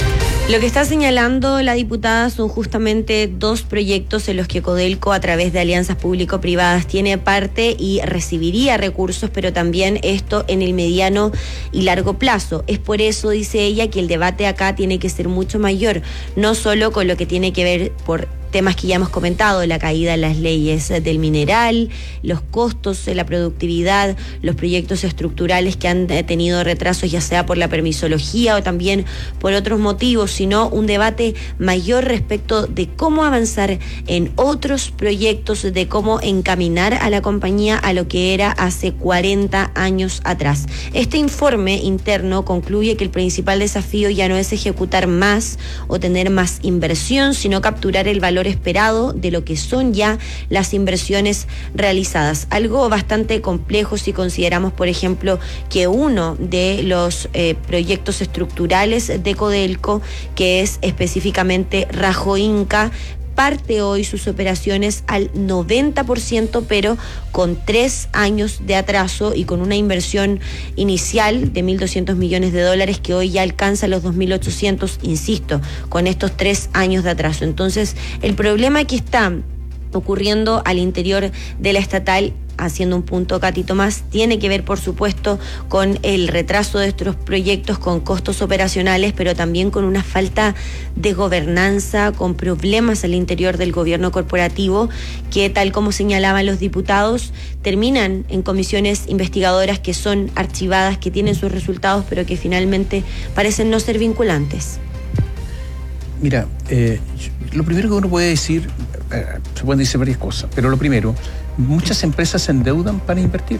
Lo que está señalando la diputada son justamente dos proyectos en los que Codelco, a través de alianzas público-privadas, tiene parte y recibiría recursos, pero también esto en el mediano y largo plazo. Es por eso, dice ella, que el debate acá tiene que ser mucho mayor, no solo con lo que tiene que ver por temas que ya hemos comentado, la caída en las leyes del mineral, los costos de la productividad, los proyectos estructurales que han tenido retrasos, ya sea por la permisología o también por otros motivos, sino un debate mayor respecto de cómo avanzar en otros proyectos, de cómo encaminar a la compañía a lo que era hace 40 años atrás. Este informe interno concluye que el principal desafío ya no es ejecutar más o tener más inversión, sino capturar el valor esperado de lo que son ya las inversiones realizadas. Algo bastante complejo si consideramos, por ejemplo, que uno de los proyectos estructurales de Codelco, que es específicamente Rajo Inca, parte hoy sus operaciones al 90%, pero con 3 años de atraso y con una inversión inicial de $1.200 millones que hoy ya alcanza los 2.800, insisto, con estos 3 años de atraso. Entonces, el problema que está ocurriendo al interior de la estatal, haciendo un punto, Katy Tomás, tiene que ver, por supuesto, con el retraso de estos proyectos, con costos operacionales, pero también con una falta de gobernanza, con problemas al interior del gobierno corporativo, que, tal como señalaban los diputados, terminan en comisiones investigadoras que son archivadas, que tienen sus resultados, pero que finalmente parecen no ser vinculantes. Mira, lo primero que uno puede decir, se pueden decir varias cosas, pero lo primero, muchas empresas se endeudan para invertir.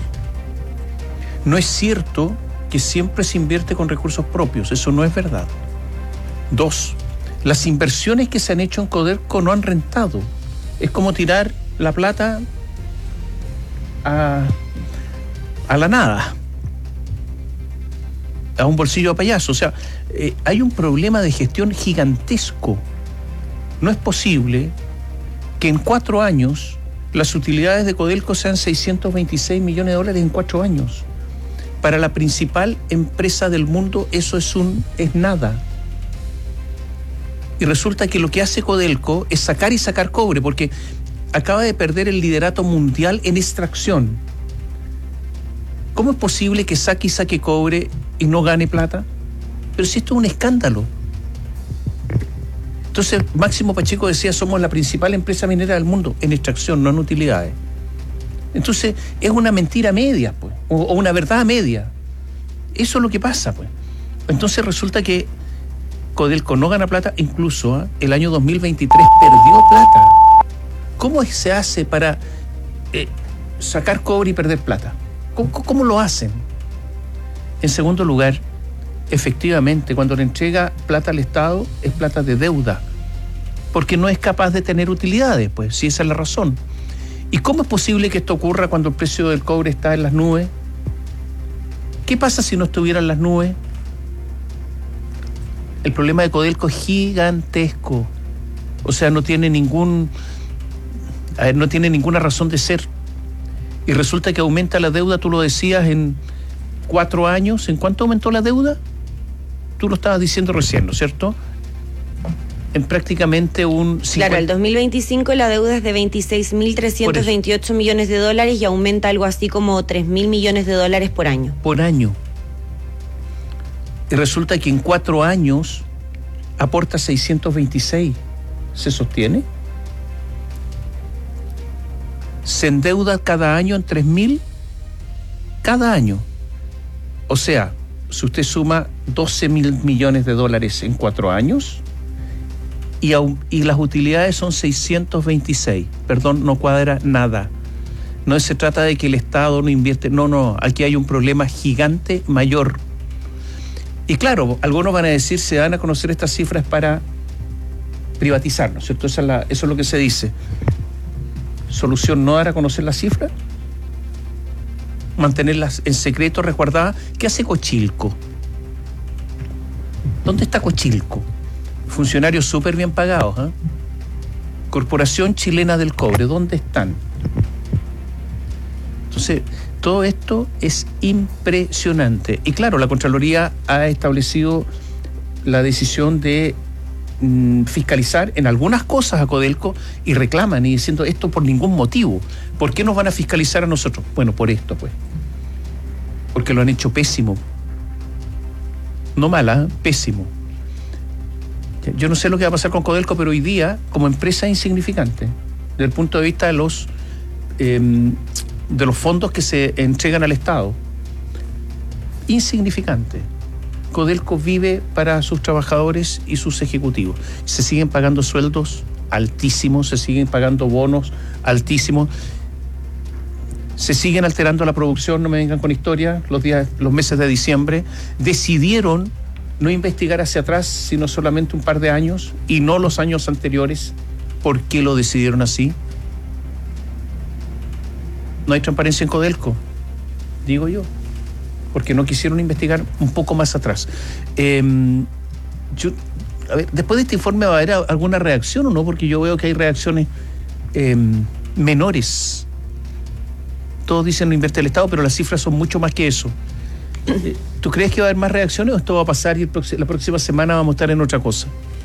No es cierto que siempre se invierte con recursos propios, eso no es verdad. 2, las inversiones que se han hecho en Codelco no han rentado. Es como tirar la plata a la nada, a un bolsillo de payaso. O sea, hay un problema de gestión gigantesco. No es posible que en 4 años las utilidades de Codelco sean $626 millones en 4 años. Para la principal empresa del mundo eso es nada. Y resulta que lo que hace Codelco es sacar y sacar cobre, porque acaba de perder el liderato mundial en extracción. ¿Cómo es posible que saque y saque cobre y no gane plata? Pero si esto es un escándalo. Entonces, Máximo Pacheco decía, somos la principal empresa minera del mundo en extracción, no en utilidades. Entonces, es una mentira media, pues, o una verdad media. Eso es lo que pasa, pues. Entonces resulta que Codelco no gana plata, incluso el año 2023 perdió plata. ¿Cómo se hace para sacar cobre y perder plata? ¿Cómo lo hacen? En segundo lugar, efectivamente, cuando le entrega plata al Estado, es plata de deuda, porque no es capaz de tener utilidades, pues, si esa es la razón. ¿Y cómo es posible que esto ocurra cuando el precio del cobre está en las nubes? ¿Qué pasa si no estuviera en las nubes? El problema de Codelco es gigantesco. O sea, no tiene ninguna razón de ser. Y resulta que aumenta la deuda, tú lo decías, en 4 años. ¿En cuánto aumentó la deuda? Tú lo estabas diciendo recién, ¿no es cierto? En prácticamente un 50%. Claro, el 2025 la deuda es de $26.328 millones y aumenta algo así como $3.000 millones por año. Por año. Y resulta que en 4 años aporta 626. ¿Se sostiene? Se endeuda cada año en 3.000 cada año. O sea, si usted suma $12.000 millones en 4 años y las utilidades son 626, perdón, no cuadra nada. No se trata de que el Estado no invierte, no, aquí hay un problema gigante mayor. Y claro, algunos van a decir, se dan a conocer estas cifras para privatizar, ¿no es cierto? Eso es lo que se dice. ¿Solución no dar a conocer las cifras? ¿Mantenerlas en secreto, resguardadas? ¿Qué hace Cochilco? ¿Dónde está Cochilco? Funcionarios súper bien pagados, ¿eh? Corporación Chilena del Cobre, ¿dónde están? Entonces, todo esto es impresionante. Y claro, la Contraloría ha establecido la decisión de fiscalizar en algunas cosas a Codelco y reclaman y diciendo esto por ningún motivo. ¿Por qué nos van a fiscalizar a nosotros? Bueno, por esto, pues. Porque lo han hecho pésimo. No mala, pésimo. Yo no sé lo que va a pasar con Codelco, pero hoy día, como empresa insignificante, desde el punto de vista de los fondos que se entregan al Estado, insignificante. Codelco vive para sus trabajadores y sus ejecutivos. Se siguen pagando sueldos altísimos, se siguen pagando bonos altísimos, se siguen alterando la producción, no me vengan con historia, los meses de diciembre. Decidieron no investigar hacia atrás, sino solamente un par de años y no los años anteriores. ¿Por qué lo decidieron así? No hay transparencia en Codelco, digo yo, porque no quisieron investigar un poco más atrás. A ver, después de este informe va a haber alguna reacción o no, porque yo veo que hay reacciones menores. Todos dicen no invierte el Estado, pero las cifras son mucho más que eso. ¿Tú crees que va a haber más reacciones o esto va a pasar y la próxima semana vamos a estar en otra cosa?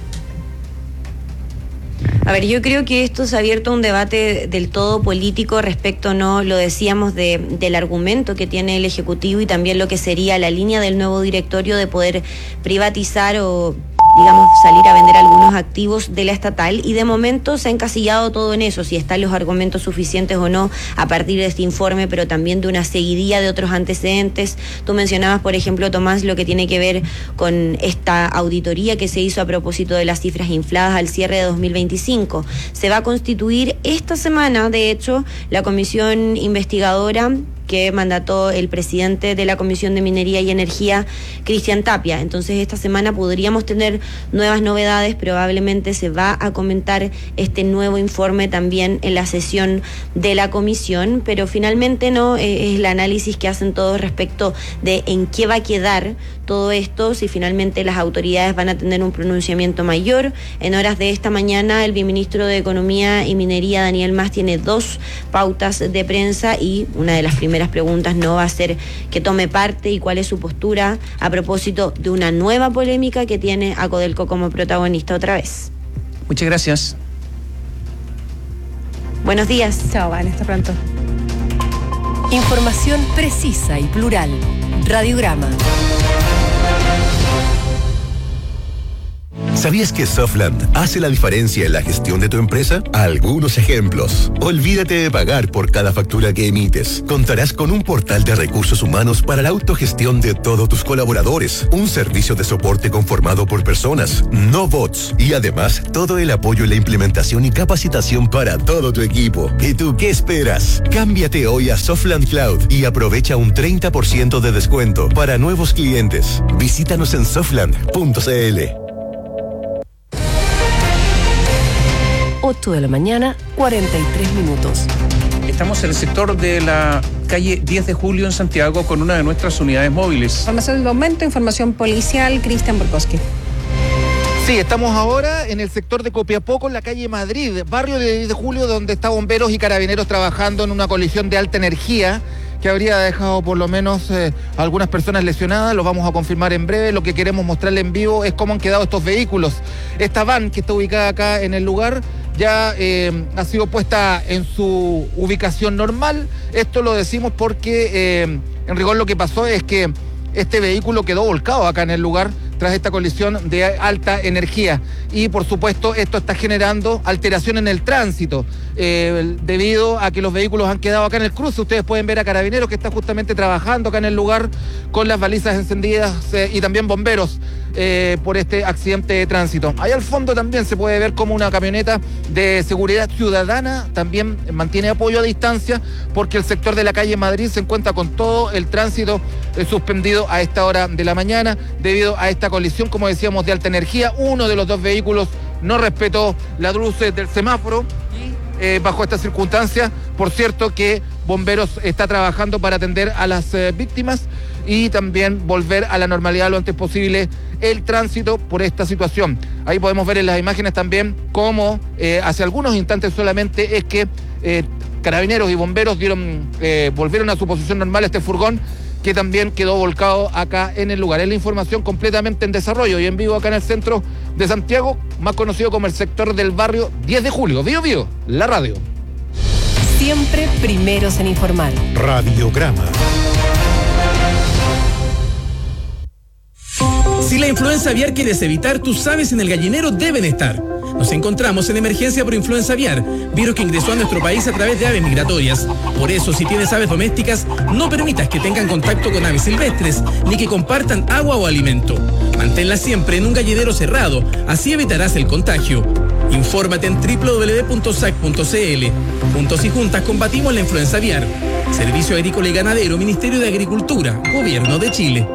A ver, yo creo que esto se ha abierto a un debate del todo político respecto, no lo decíamos, del argumento que tiene el Ejecutivo y también lo que sería la línea del nuevo directorio de poder privatizar o, digamos, salir a vender algunos activos de la estatal, y de momento se ha encasillado todo en eso, si están los argumentos suficientes o no a partir de este informe, pero también de una seguidilla de otros antecedentes. Tú mencionabas, por ejemplo, Tomás, lo que tiene que ver con esta auditoría que se hizo a propósito de las cifras infladas al cierre de 2025. Se va a constituir esta semana, de hecho, la comisión investigadora que mandató el presidente de la Comisión de Minería y Energía, Cristian Tapia. Entonces esta semana podríamos tener nuevas novedades, probablemente se va a comentar este nuevo informe también en la sesión de la comisión, pero finalmente no es el análisis que hacen todos respecto de en qué va a quedar todo esto, si finalmente las autoridades van a tener un pronunciamiento mayor. En horas de esta mañana el viceministro de Economía y Minería, Daniel Mas, tiene 2 pautas de prensa y una de las primeras preguntas no va a ser que tome parte y cuál es su postura a propósito de una nueva polémica que tiene a Codelco como protagonista otra vez. Muchas gracias. Buenos días. Chao, Van, hasta pronto. Información precisa y plural. Radiograma. ¿Sabías que Softland hace la diferencia en la gestión de tu empresa? Algunos ejemplos. Olvídate de pagar por cada factura que emites. Contarás con un portal de recursos humanos para la autogestión de todos tus colaboradores. Un servicio de soporte conformado por personas, no bots. Y además, todo el apoyo en la implementación y capacitación para todo tu equipo. ¿Y tú qué esperas? Cámbiate hoy a Softland Cloud y aprovecha un 30% de descuento para nuevos clientes. Visítanos en softland.cl. 8 de la mañana, 43 minutos. Estamos en el sector de la calle 10 de Julio en Santiago con una de nuestras unidades móviles. Información del momento, información policial, Cristian Borkowski. Sí, estamos ahora en el sector de Copiapó, en la calle Madrid, barrio de 10 de Julio, donde está bomberos y carabineros trabajando en una colisión de alta energía que habría dejado por lo menos algunas personas lesionadas. Lo vamos a confirmar en breve. Lo que queremos mostrarle en vivo es cómo han quedado estos vehículos. Esta van que está ubicada acá en el lugar ya ha sido puesta en su ubicación normal. Esto lo decimos porque en rigor lo que pasó es que este vehículo quedó volcado acá en el lugar tras esta colisión de alta energía. Y por supuesto esto está generando alteración en el tránsito debido a que los vehículos han quedado acá en el cruce. Ustedes pueden ver a carabineros que está justamente trabajando acá en el lugar con las balizas encendidas y también bomberos por este accidente de tránsito. Ahí al fondo también se puede ver como una camioneta de seguridad ciudadana también mantiene apoyo a distancia, porque el sector de la calle Madrid se encuentra con todo el tránsito suspendido a esta hora de la mañana debido a esta colisión, como decíamos, de alta energía. Uno de los 2 vehículos no respetó las luces del semáforo y bajo esta circunstancia, por cierto, que Bomberos está trabajando para atender a las víctimas y también volver a la normalidad lo antes posible el tránsito por esta situación. Ahí podemos ver en las imágenes también cómo hace algunos instantes solamente es que carabineros y bomberos volvieron a su posición normal este furgón, que también quedó volcado acá en el lugar. Es la información completamente en desarrollo y en vivo acá en el centro de Santiago, más conocido como el sector del barrio 10 de Julio. Bío Bío, la radio. Siempre primeros en informar. Radiograma. Si la influenza aviar quieres evitar, tus aves en el gallinero deben estar. Nos encontramos en emergencia por influenza aviar, virus que ingresó a nuestro país a través de aves migratorias. Por eso, si tienes aves domésticas, no permitas que tengan contacto con aves silvestres, ni que compartan agua o alimento. Manténlas siempre en un gallinero cerrado, así evitarás el contagio. Infórmate en www.sac.cl. Juntos y juntas combatimos la influenza aviar. Servicio Agrícola y Ganadero, Ministerio de Agricultura, Gobierno de Chile.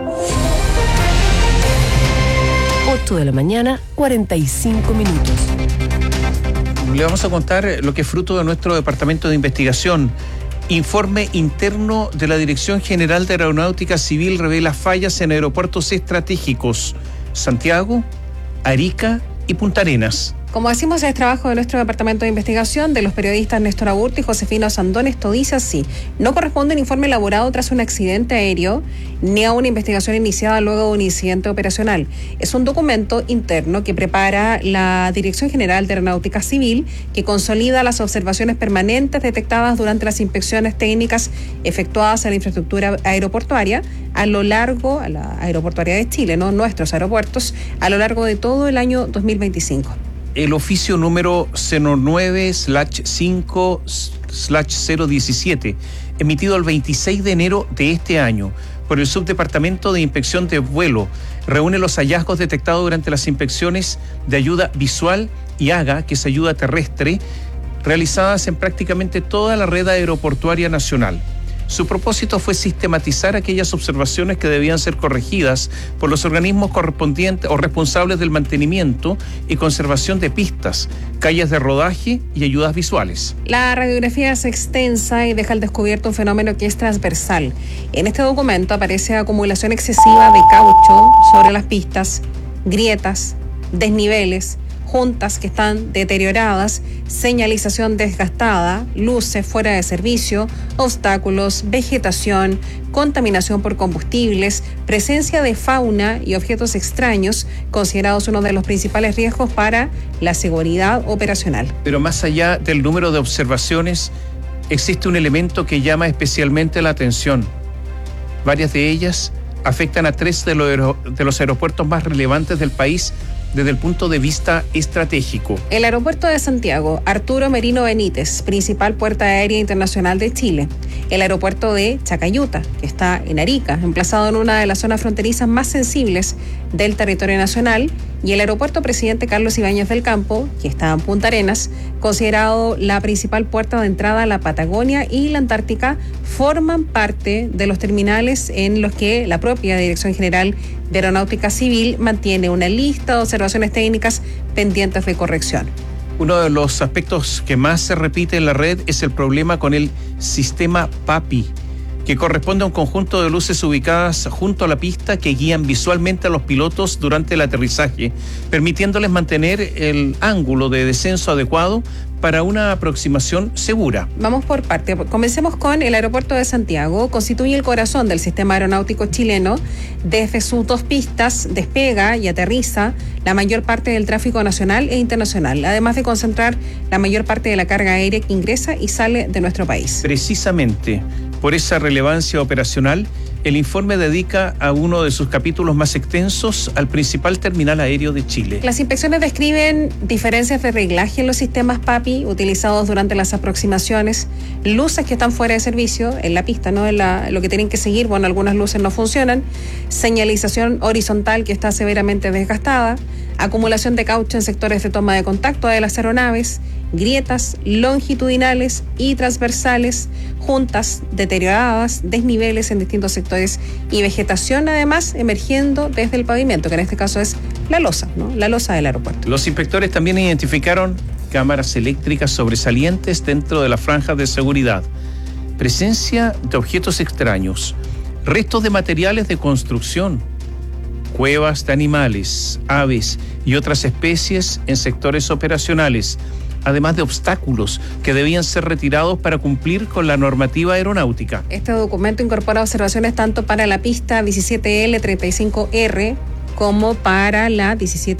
8 de la mañana, 45 minutos. Le vamos a contar lo que es fruto de nuestro departamento de investigación. Informe interno de la Dirección General de Aeronáutica Civil revela fallas en aeropuertos estratégicos: Santiago, Arica y Punta Arenas. Como decimos, es trabajo de nuestro departamento de investigación, de los periodistas Néstor Aburto y Josefina Osandón. Esto dice así: no corresponde un informe elaborado tras un accidente aéreo ni a una investigación iniciada luego de un incidente operacional. Es un documento interno que prepara la Dirección General de Aeronáutica Civil, que consolida las observaciones permanentes detectadas durante las inspecciones técnicas efectuadas en la infraestructura aeroportuaria a lo largo, a la aeroportuaria de Chile, ¿no? Nuestros aeropuertos, a lo largo de todo el año 2025. El oficio número 09/5/017, emitido el 26 de enero de este año por el Subdepartamento de Inspección de Vuelo, reúne los hallazgos detectados durante las inspecciones de ayuda visual y AGA, que es ayuda terrestre, realizadas en prácticamente toda la red aeroportuaria nacional. Su propósito fue sistematizar aquellas observaciones que debían ser corregidas por los organismos correspondientes o responsables del mantenimiento y conservación de pistas, calles de rodaje y ayudas visuales. La radiografía es extensa y deja al descubierto un fenómeno que es transversal. En este documento aparece acumulación excesiva de caucho sobre las pistas, grietas, desniveles, juntas que están deterioradas, señalización desgastada, luces fuera de servicio, obstáculos, vegetación, contaminación por combustibles, presencia de fauna y objetos extraños, considerados uno de los principales riesgos para la seguridad operacional. Pero más allá del número de observaciones, existe un elemento que llama especialmente la atención. Varias de ellas afectan a 3 de los aeropuertos más relevantes del país desde el punto de vista estratégico. El aeropuerto de Santiago, Arturo Merino Benítez, principal puerta aérea internacional de Chile. El aeropuerto de Chacayuta, que está en Arica, emplazado en una de las zonas fronterizas más sensibles del territorio nacional. Y el aeropuerto Presidente Carlos Ibáñez del Campo, que está en Punta Arenas, considerado la principal puerta de entrada a la Patagonia y la Antártica, forman parte de los terminales en los que la propia Dirección General de Aeronáutica Civil mantiene una lista de observaciones técnicas pendientes de corrección. Uno de los aspectos que más se repite en la red es el problema con el sistema PAPI, que corresponde a un conjunto de luces ubicadas junto a la pista que guían visualmente a los pilotos durante el aterrizaje, permitiéndoles mantener el ángulo de descenso adecuado para una aproximación segura. Vamos por parte. Comencemos con el aeropuerto de Santiago. Constituye el corazón del sistema aeronáutico chileno. Desde sus 2 pistas despega y aterriza la mayor parte del tráfico nacional e internacional, además de concentrar la mayor parte de la carga aérea que ingresa y sale de nuestro país. Precisamente por esa relevancia operacional, el informe dedica a uno de sus capítulos más extensos al principal terminal aéreo de Chile. Las inspecciones describen diferencias de reglaje en los sistemas PAPI utilizados durante las aproximaciones, luces que están fuera de servicio en la pista, ¿no? Lo que tienen que seguir, bueno, algunas luces no funcionan, señalización horizontal que está severamente desgastada, acumulación de caucho en sectores de toma de contacto de las aeronaves, grietas longitudinales y transversales, juntas deterioradas, desniveles en distintos sectores y vegetación además emergiendo desde el pavimento, que en este caso es la losa, ¿no? La losa del aeropuerto. Los inspectores también identificaron cámaras eléctricas sobresalientes dentro de las franjas de seguridad, presencia de objetos extraños, restos de materiales de construcción, cuevas de animales, aves y otras especies en sectores operacionales, además de obstáculos que debían ser retirados para cumplir con la normativa aeronáutica. Este documento incorpora observaciones tanto para la pista 17L35R como para la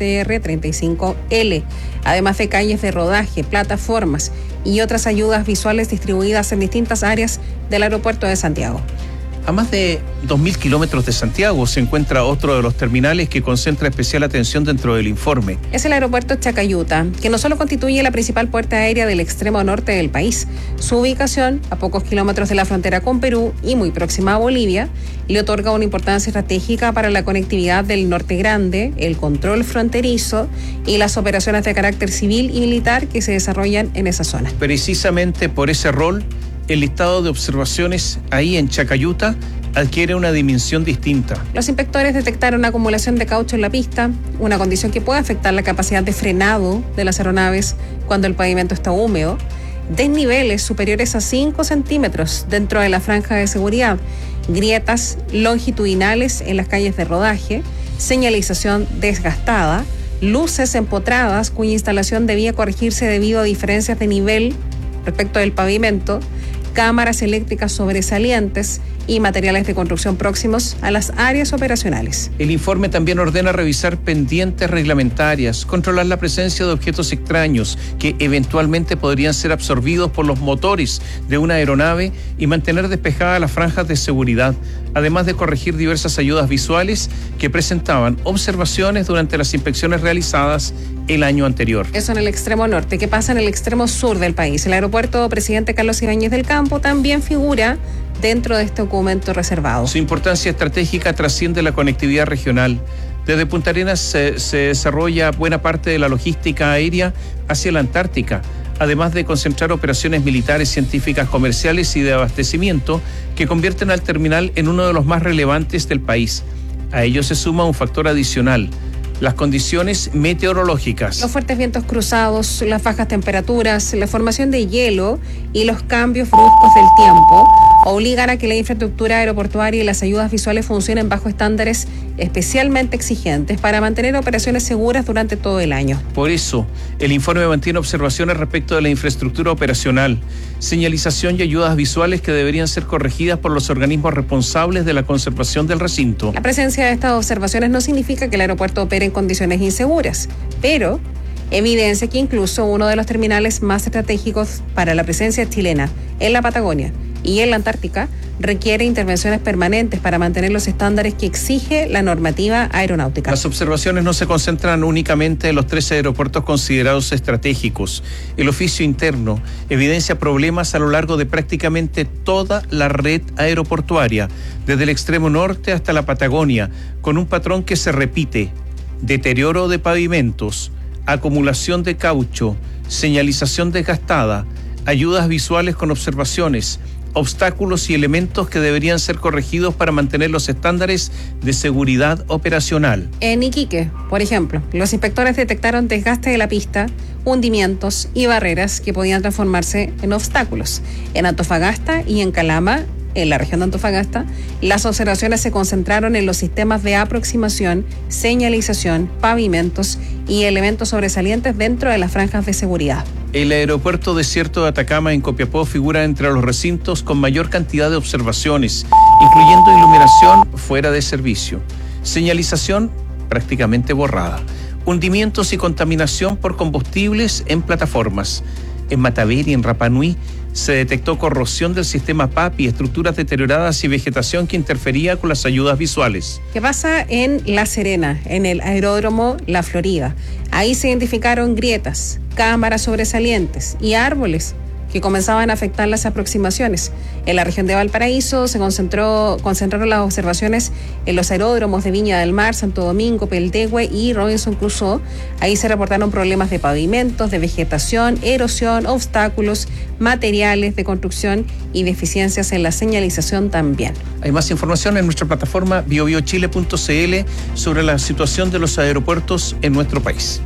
17R35L, además de calles de rodaje, plataformas y otras ayudas visuales distribuidas en distintas áreas del aeropuerto de Santiago. A más de 2.000 kilómetros de Santiago se encuentra otro de los terminales que concentra especial atención dentro del informe. Es el aeropuerto Chacayuta, que no solo constituye la principal puerta aérea del extremo norte del país. Su ubicación, a pocos kilómetros de la frontera con Perú y muy próxima a Bolivia, le otorga una importancia estratégica para la conectividad del Norte Grande, el control fronterizo y las operaciones de carácter civil y militar que se desarrollan en esa zona. Precisamente por ese rol, el listado de observaciones ahí en Chacayuta adquiere una dimensión distinta. Los inspectores detectaron acumulación de caucho en la pista, una condición que puede afectar la capacidad de frenado de las aeronaves cuando el pavimento está húmedo, desniveles superiores a 5 centímetros dentro de la franja de seguridad, grietas longitudinales en las calles de rodaje, señalización desgastada, luces empotradas cuya instalación debía corregirse debido a diferencias de nivel respecto del pavimento, cámaras eléctricas sobresalientes y materiales de construcción próximos a las áreas operacionales. El informe también ordena revisar pendientes reglamentarias, controlar la presencia de objetos extraños que eventualmente podrían ser absorbidos por los motores de una aeronave y mantener despejadas las franjas de seguridad, además de corregir diversas ayudas visuales que presentaban observaciones durante las inspecciones realizadas el año anterior. Eso en el extremo norte. ¿Qué pasa en el extremo sur del país? El aeropuerto Presidente Carlos Ibáñez del Campo también figura dentro de este documento reservado. Su importancia estratégica trasciende la conectividad regional. Desde Punta Arenas se desarrolla buena parte de la logística aérea hacia la Antártica, además de concentrar operaciones militares, científicas, comerciales y de abastecimiento que convierten al terminal en uno de los más relevantes del país. A ello se suma un factor adicional: las condiciones meteorológicas. Los fuertes vientos cruzados, las bajas temperaturas, la formación de hielo y los cambios bruscos del tiempo obligan a que la infraestructura aeroportuaria y las ayudas visuales funcionen bajo estándares especialmente exigentes para mantener operaciones seguras durante todo el año. Por eso, el informe mantiene observaciones respecto de la infraestructura operacional, señalización y ayudas visuales que deberían ser corregidas por los organismos responsables de la conservación del recinto. La presencia de estas observaciones no significa que el aeropuerto opere en condiciones inseguras, pero evidencia que incluso uno de los terminales más estratégicos para la presencia chilena en la Patagonia y en la Antártica requiere intervenciones permanentes para mantener los estándares que exige la normativa aeronáutica. Las observaciones no se concentran únicamente en los 13 aeropuertos considerados estratégicos. El oficio interno evidencia problemas a lo largo de prácticamente toda la red aeroportuaria, desde el extremo norte hasta la Patagonia, con un patrón que se repite: deterioro de pavimentos, acumulación de caucho, señalización desgastada, ayudas visuales con observaciones, obstáculos y elementos que deberían ser corregidos para mantener los estándares de seguridad operacional. En Iquique, por ejemplo, los inspectores detectaron desgaste de la pista, hundimientos y barreras que podían transformarse en obstáculos. En Antofagasta y en Calama, en la región de Antofagasta, las observaciones se concentraron en los sistemas de aproximación, señalización, pavimentos y elementos sobresalientes dentro de las franjas de seguridad. El aeropuerto Desierto de Atacama en Copiapó figura entre los recintos con mayor cantidad de observaciones, incluyendo iluminación fuera de servicio, señalización prácticamente borrada, hundimientos y contaminación por combustibles en plataformas. En Mataveri y en Rapa Nui se detectó corrosión del sistema PAPI, estructuras deterioradas y vegetación que interfería con las ayudas visuales. ¿Qué pasa en La Serena, en el aeródromo La Florida? Ahí se identificaron grietas, cámaras sobresalientes y árboles que comenzaban a afectar las aproximaciones. En la región de Valparaíso se concentraron las observaciones en los aeródromos de Viña del Mar, Santo Domingo, Peltegüe y Robinson Crusoe. Ahí se reportaron problemas de pavimentos, de vegetación, erosión, obstáculos, materiales de construcción y deficiencias en la señalización también. Hay más información en nuestra plataforma biobiochile.cl sobre la situación de los aeropuertos en nuestro país.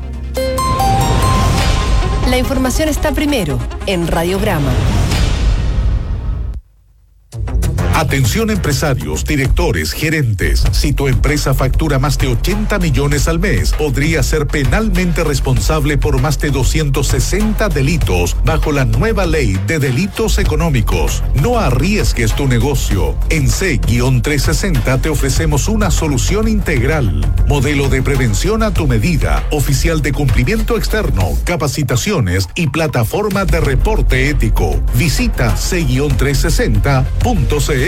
La información está primero en Radiograma. Atención empresarios, directores, gerentes. Si tu empresa factura más de 80 millones al mes, podría ser penalmente responsable por más de 260 delitos bajo la nueva ley de delitos económicos. No arriesgues tu negocio. En C-360 te ofrecemos una solución integral. Modelo de prevención a tu medida, oficial de cumplimiento externo, capacitaciones y plataforma de reporte ético. Visita C-360.cl.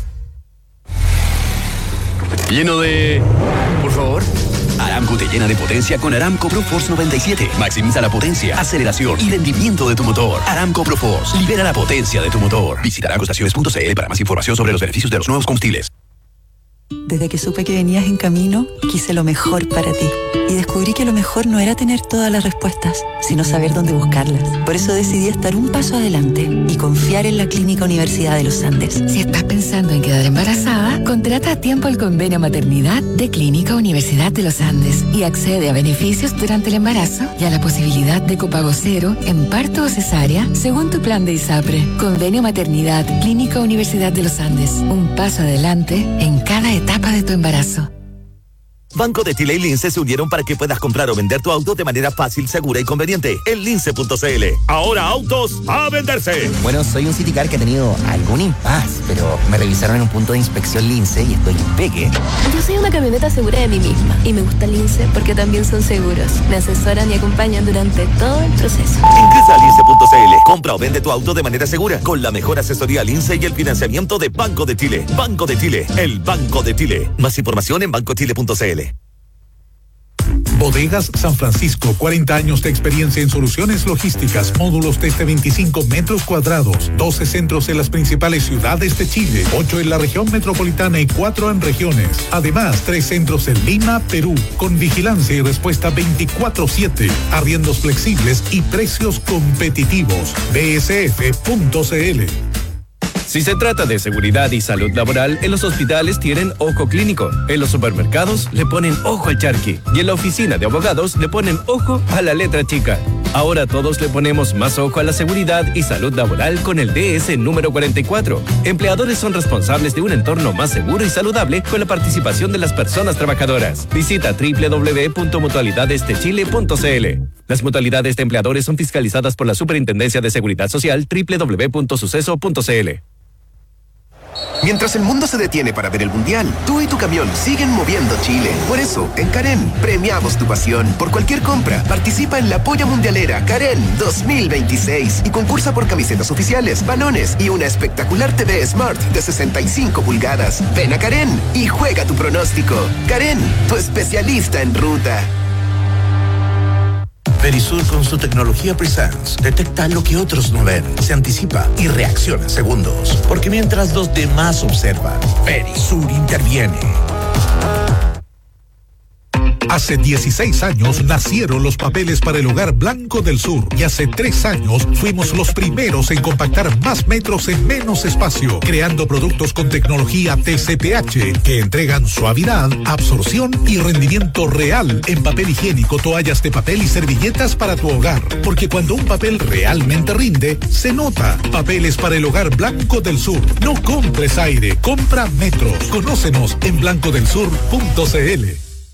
Lleno de... Por favor. Aramco te llena de potencia con Aramco ProForce 97. Maximiza la potencia, aceleración y rendimiento de tu motor. Aramco ProForce. Libera la potencia de tu motor. Visita aramcoestaciones.cl para más información sobre los beneficios de los nuevos combustibles. Desde que supe que venías en camino, quise lo mejor para ti. Y descubrí que lo mejor no era tener todas las respuestas, sino saber dónde buscarlas. Por eso decidí estar un paso adelante y confiar en la Clínica Universidad de los Andes. Si estás pensando en quedar embarazada, contrata a tiempo el convenio maternidad de Clínica Universidad de los Andes y accede a beneficios durante el embarazo y a la posibilidad de copago cero en parto o cesárea según tu plan de ISAPRE. Convenio maternidad Clínica Universidad de los Andes. Un paso adelante en cada etapa de tu embarazo. Banco de Chile y Lince se unieron para que puedas comprar o vender tu auto de manera fácil, segura y conveniente en lince.cl. Ahora autos a venderse. Bueno, soy un Citicar que ha tenido algún impasse, pero me revisaron en un punto de inspección Lince y estoy impeque. Yo soy una camioneta segura de mí misma y me gusta Lince porque también son seguros. Me asesoran y acompañan durante todo el proceso. Ingresa a lince.cl. Compra o vende tu auto de manera segura con la mejor asesoría Lince y el financiamiento de Banco de Chile. Banco de Chile, el Banco de Chile. Más información en bancochile.cl. Bodegas San Francisco, 40 años de experiencia en soluciones logísticas, módulos desde 25 metros cuadrados, 12 centros en las principales ciudades de Chile, 8 en la región metropolitana y 4 en regiones. Además, 3 centros en Lima, Perú, con vigilancia y respuesta 24/7, arriendos flexibles y precios competitivos. bsf.cl. Si se trata de seguridad y salud laboral, en los hospitales tienen ojo clínico, en los supermercados le ponen ojo al charqui y en la oficina de abogados le ponen ojo a la letra chica. Ahora todos le ponemos más ojo a la seguridad y salud laboral con el DS número 44. Empleadores son responsables de un entorno más seguro y saludable con la participación de las personas trabajadoras. Visita www.mutualidadesdechile.cl. Las mutualidades de empleadores son fiscalizadas por la Superintendencia de Seguridad Social www.suceso.cl. Mientras el mundo se detiene para ver el Mundial, tú y tu camión siguen moviendo Chile. Por eso, en Karen, premiamos tu pasión. Por cualquier compra, participa en la Polla Mundialera Karen 2026 y concursa por camisetas oficiales, balones y una espectacular TV Smart de 65 pulgadas. Ven a Karen y juega tu pronóstico. Karen, tu especialista en ruta. Verisur con su tecnología Presence detecta lo que otros no ven, se anticipa y reacciona en segundos. Porque mientras los demás observan, Verisur interviene. Hace 16 años nacieron los papeles para el Hogar Blanco del Sur y hace 3 años fuimos los primeros en compactar más metros en menos espacio, creando productos con tecnología TCPH que entregan suavidad, absorción y rendimiento real en papel higiénico, toallas de papel y servilletas para tu hogar. Porque cuando un papel realmente rinde, se nota. Papeles para el Hogar Blanco del Sur. No compres aire, compra metros. Conócenos en blancodelsur.cl.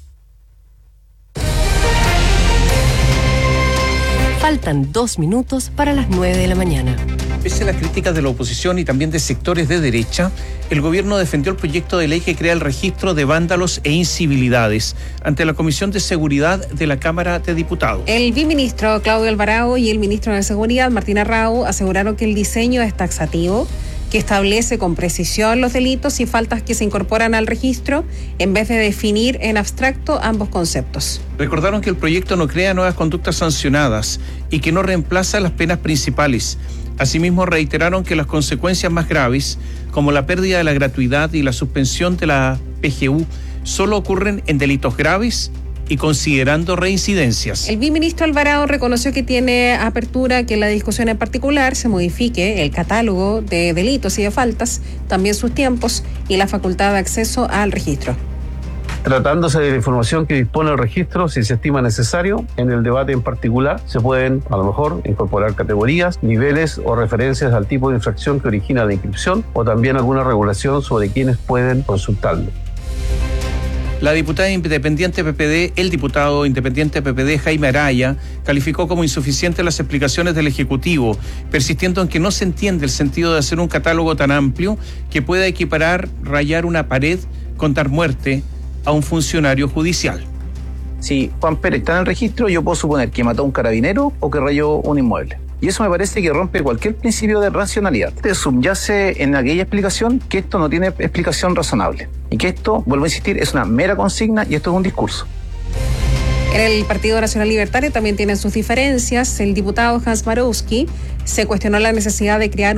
Faltan 2 minutos para las 9 de la mañana. Pese a las críticas de la oposición y también de sectores de derecha, el gobierno defendió el proyecto de ley que crea el registro de vándalos e incivilidades ante la Comisión de Seguridad de la Cámara de Diputados. El viceministro Claudio Alvarado y el ministro de Seguridad, Martín Arrau, aseguraron que el diseño es taxativo, que establece con precisión los delitos y faltas que se incorporan al registro en vez de definir en abstracto ambos conceptos. Recordaron que el proyecto no crea nuevas conductas sancionadas y que no reemplaza las penas principales. Asimismo, reiteraron que las consecuencias más graves, como la pérdida de la gratuidad y la suspensión de la PGU, solo ocurren en delitos graves y considerando reincidencias. El viceministro Alvarado reconoció que tiene apertura que en la discusión en particular se modifique el catálogo de delitos y de faltas, también sus tiempos y la facultad de acceso al registro. Tratándose de la información que dispone el registro, si se estima necesario, en el debate en particular se pueden, a lo mejor, incorporar categorías, niveles o referencias al tipo de infracción que origina la inscripción o también alguna regulación sobre quienes pueden consultarlo. La diputada independiente PPD, el diputado independiente PPD Jaime Araya, calificó como insuficientes las explicaciones del Ejecutivo, persistiendo en que no se entiende el sentido de hacer un catálogo tan amplio que pueda equiparar, rayar una pared con dar muerte a un funcionario judicial. Si Juan Pérez está en el registro, yo puedo suponer que mató a un carabinero o que rayó un inmueble. Y eso me parece que rompe cualquier principio de racionalidad. Subyace en aquella explicación que esto no tiene explicación razonable. Y que esto, vuelvo a insistir, es una mera consigna y esto es un discurso. En el Partido Nacional Libertario también tienen sus diferencias. El diputado Hans Marowski se cuestionó la necesidad de crear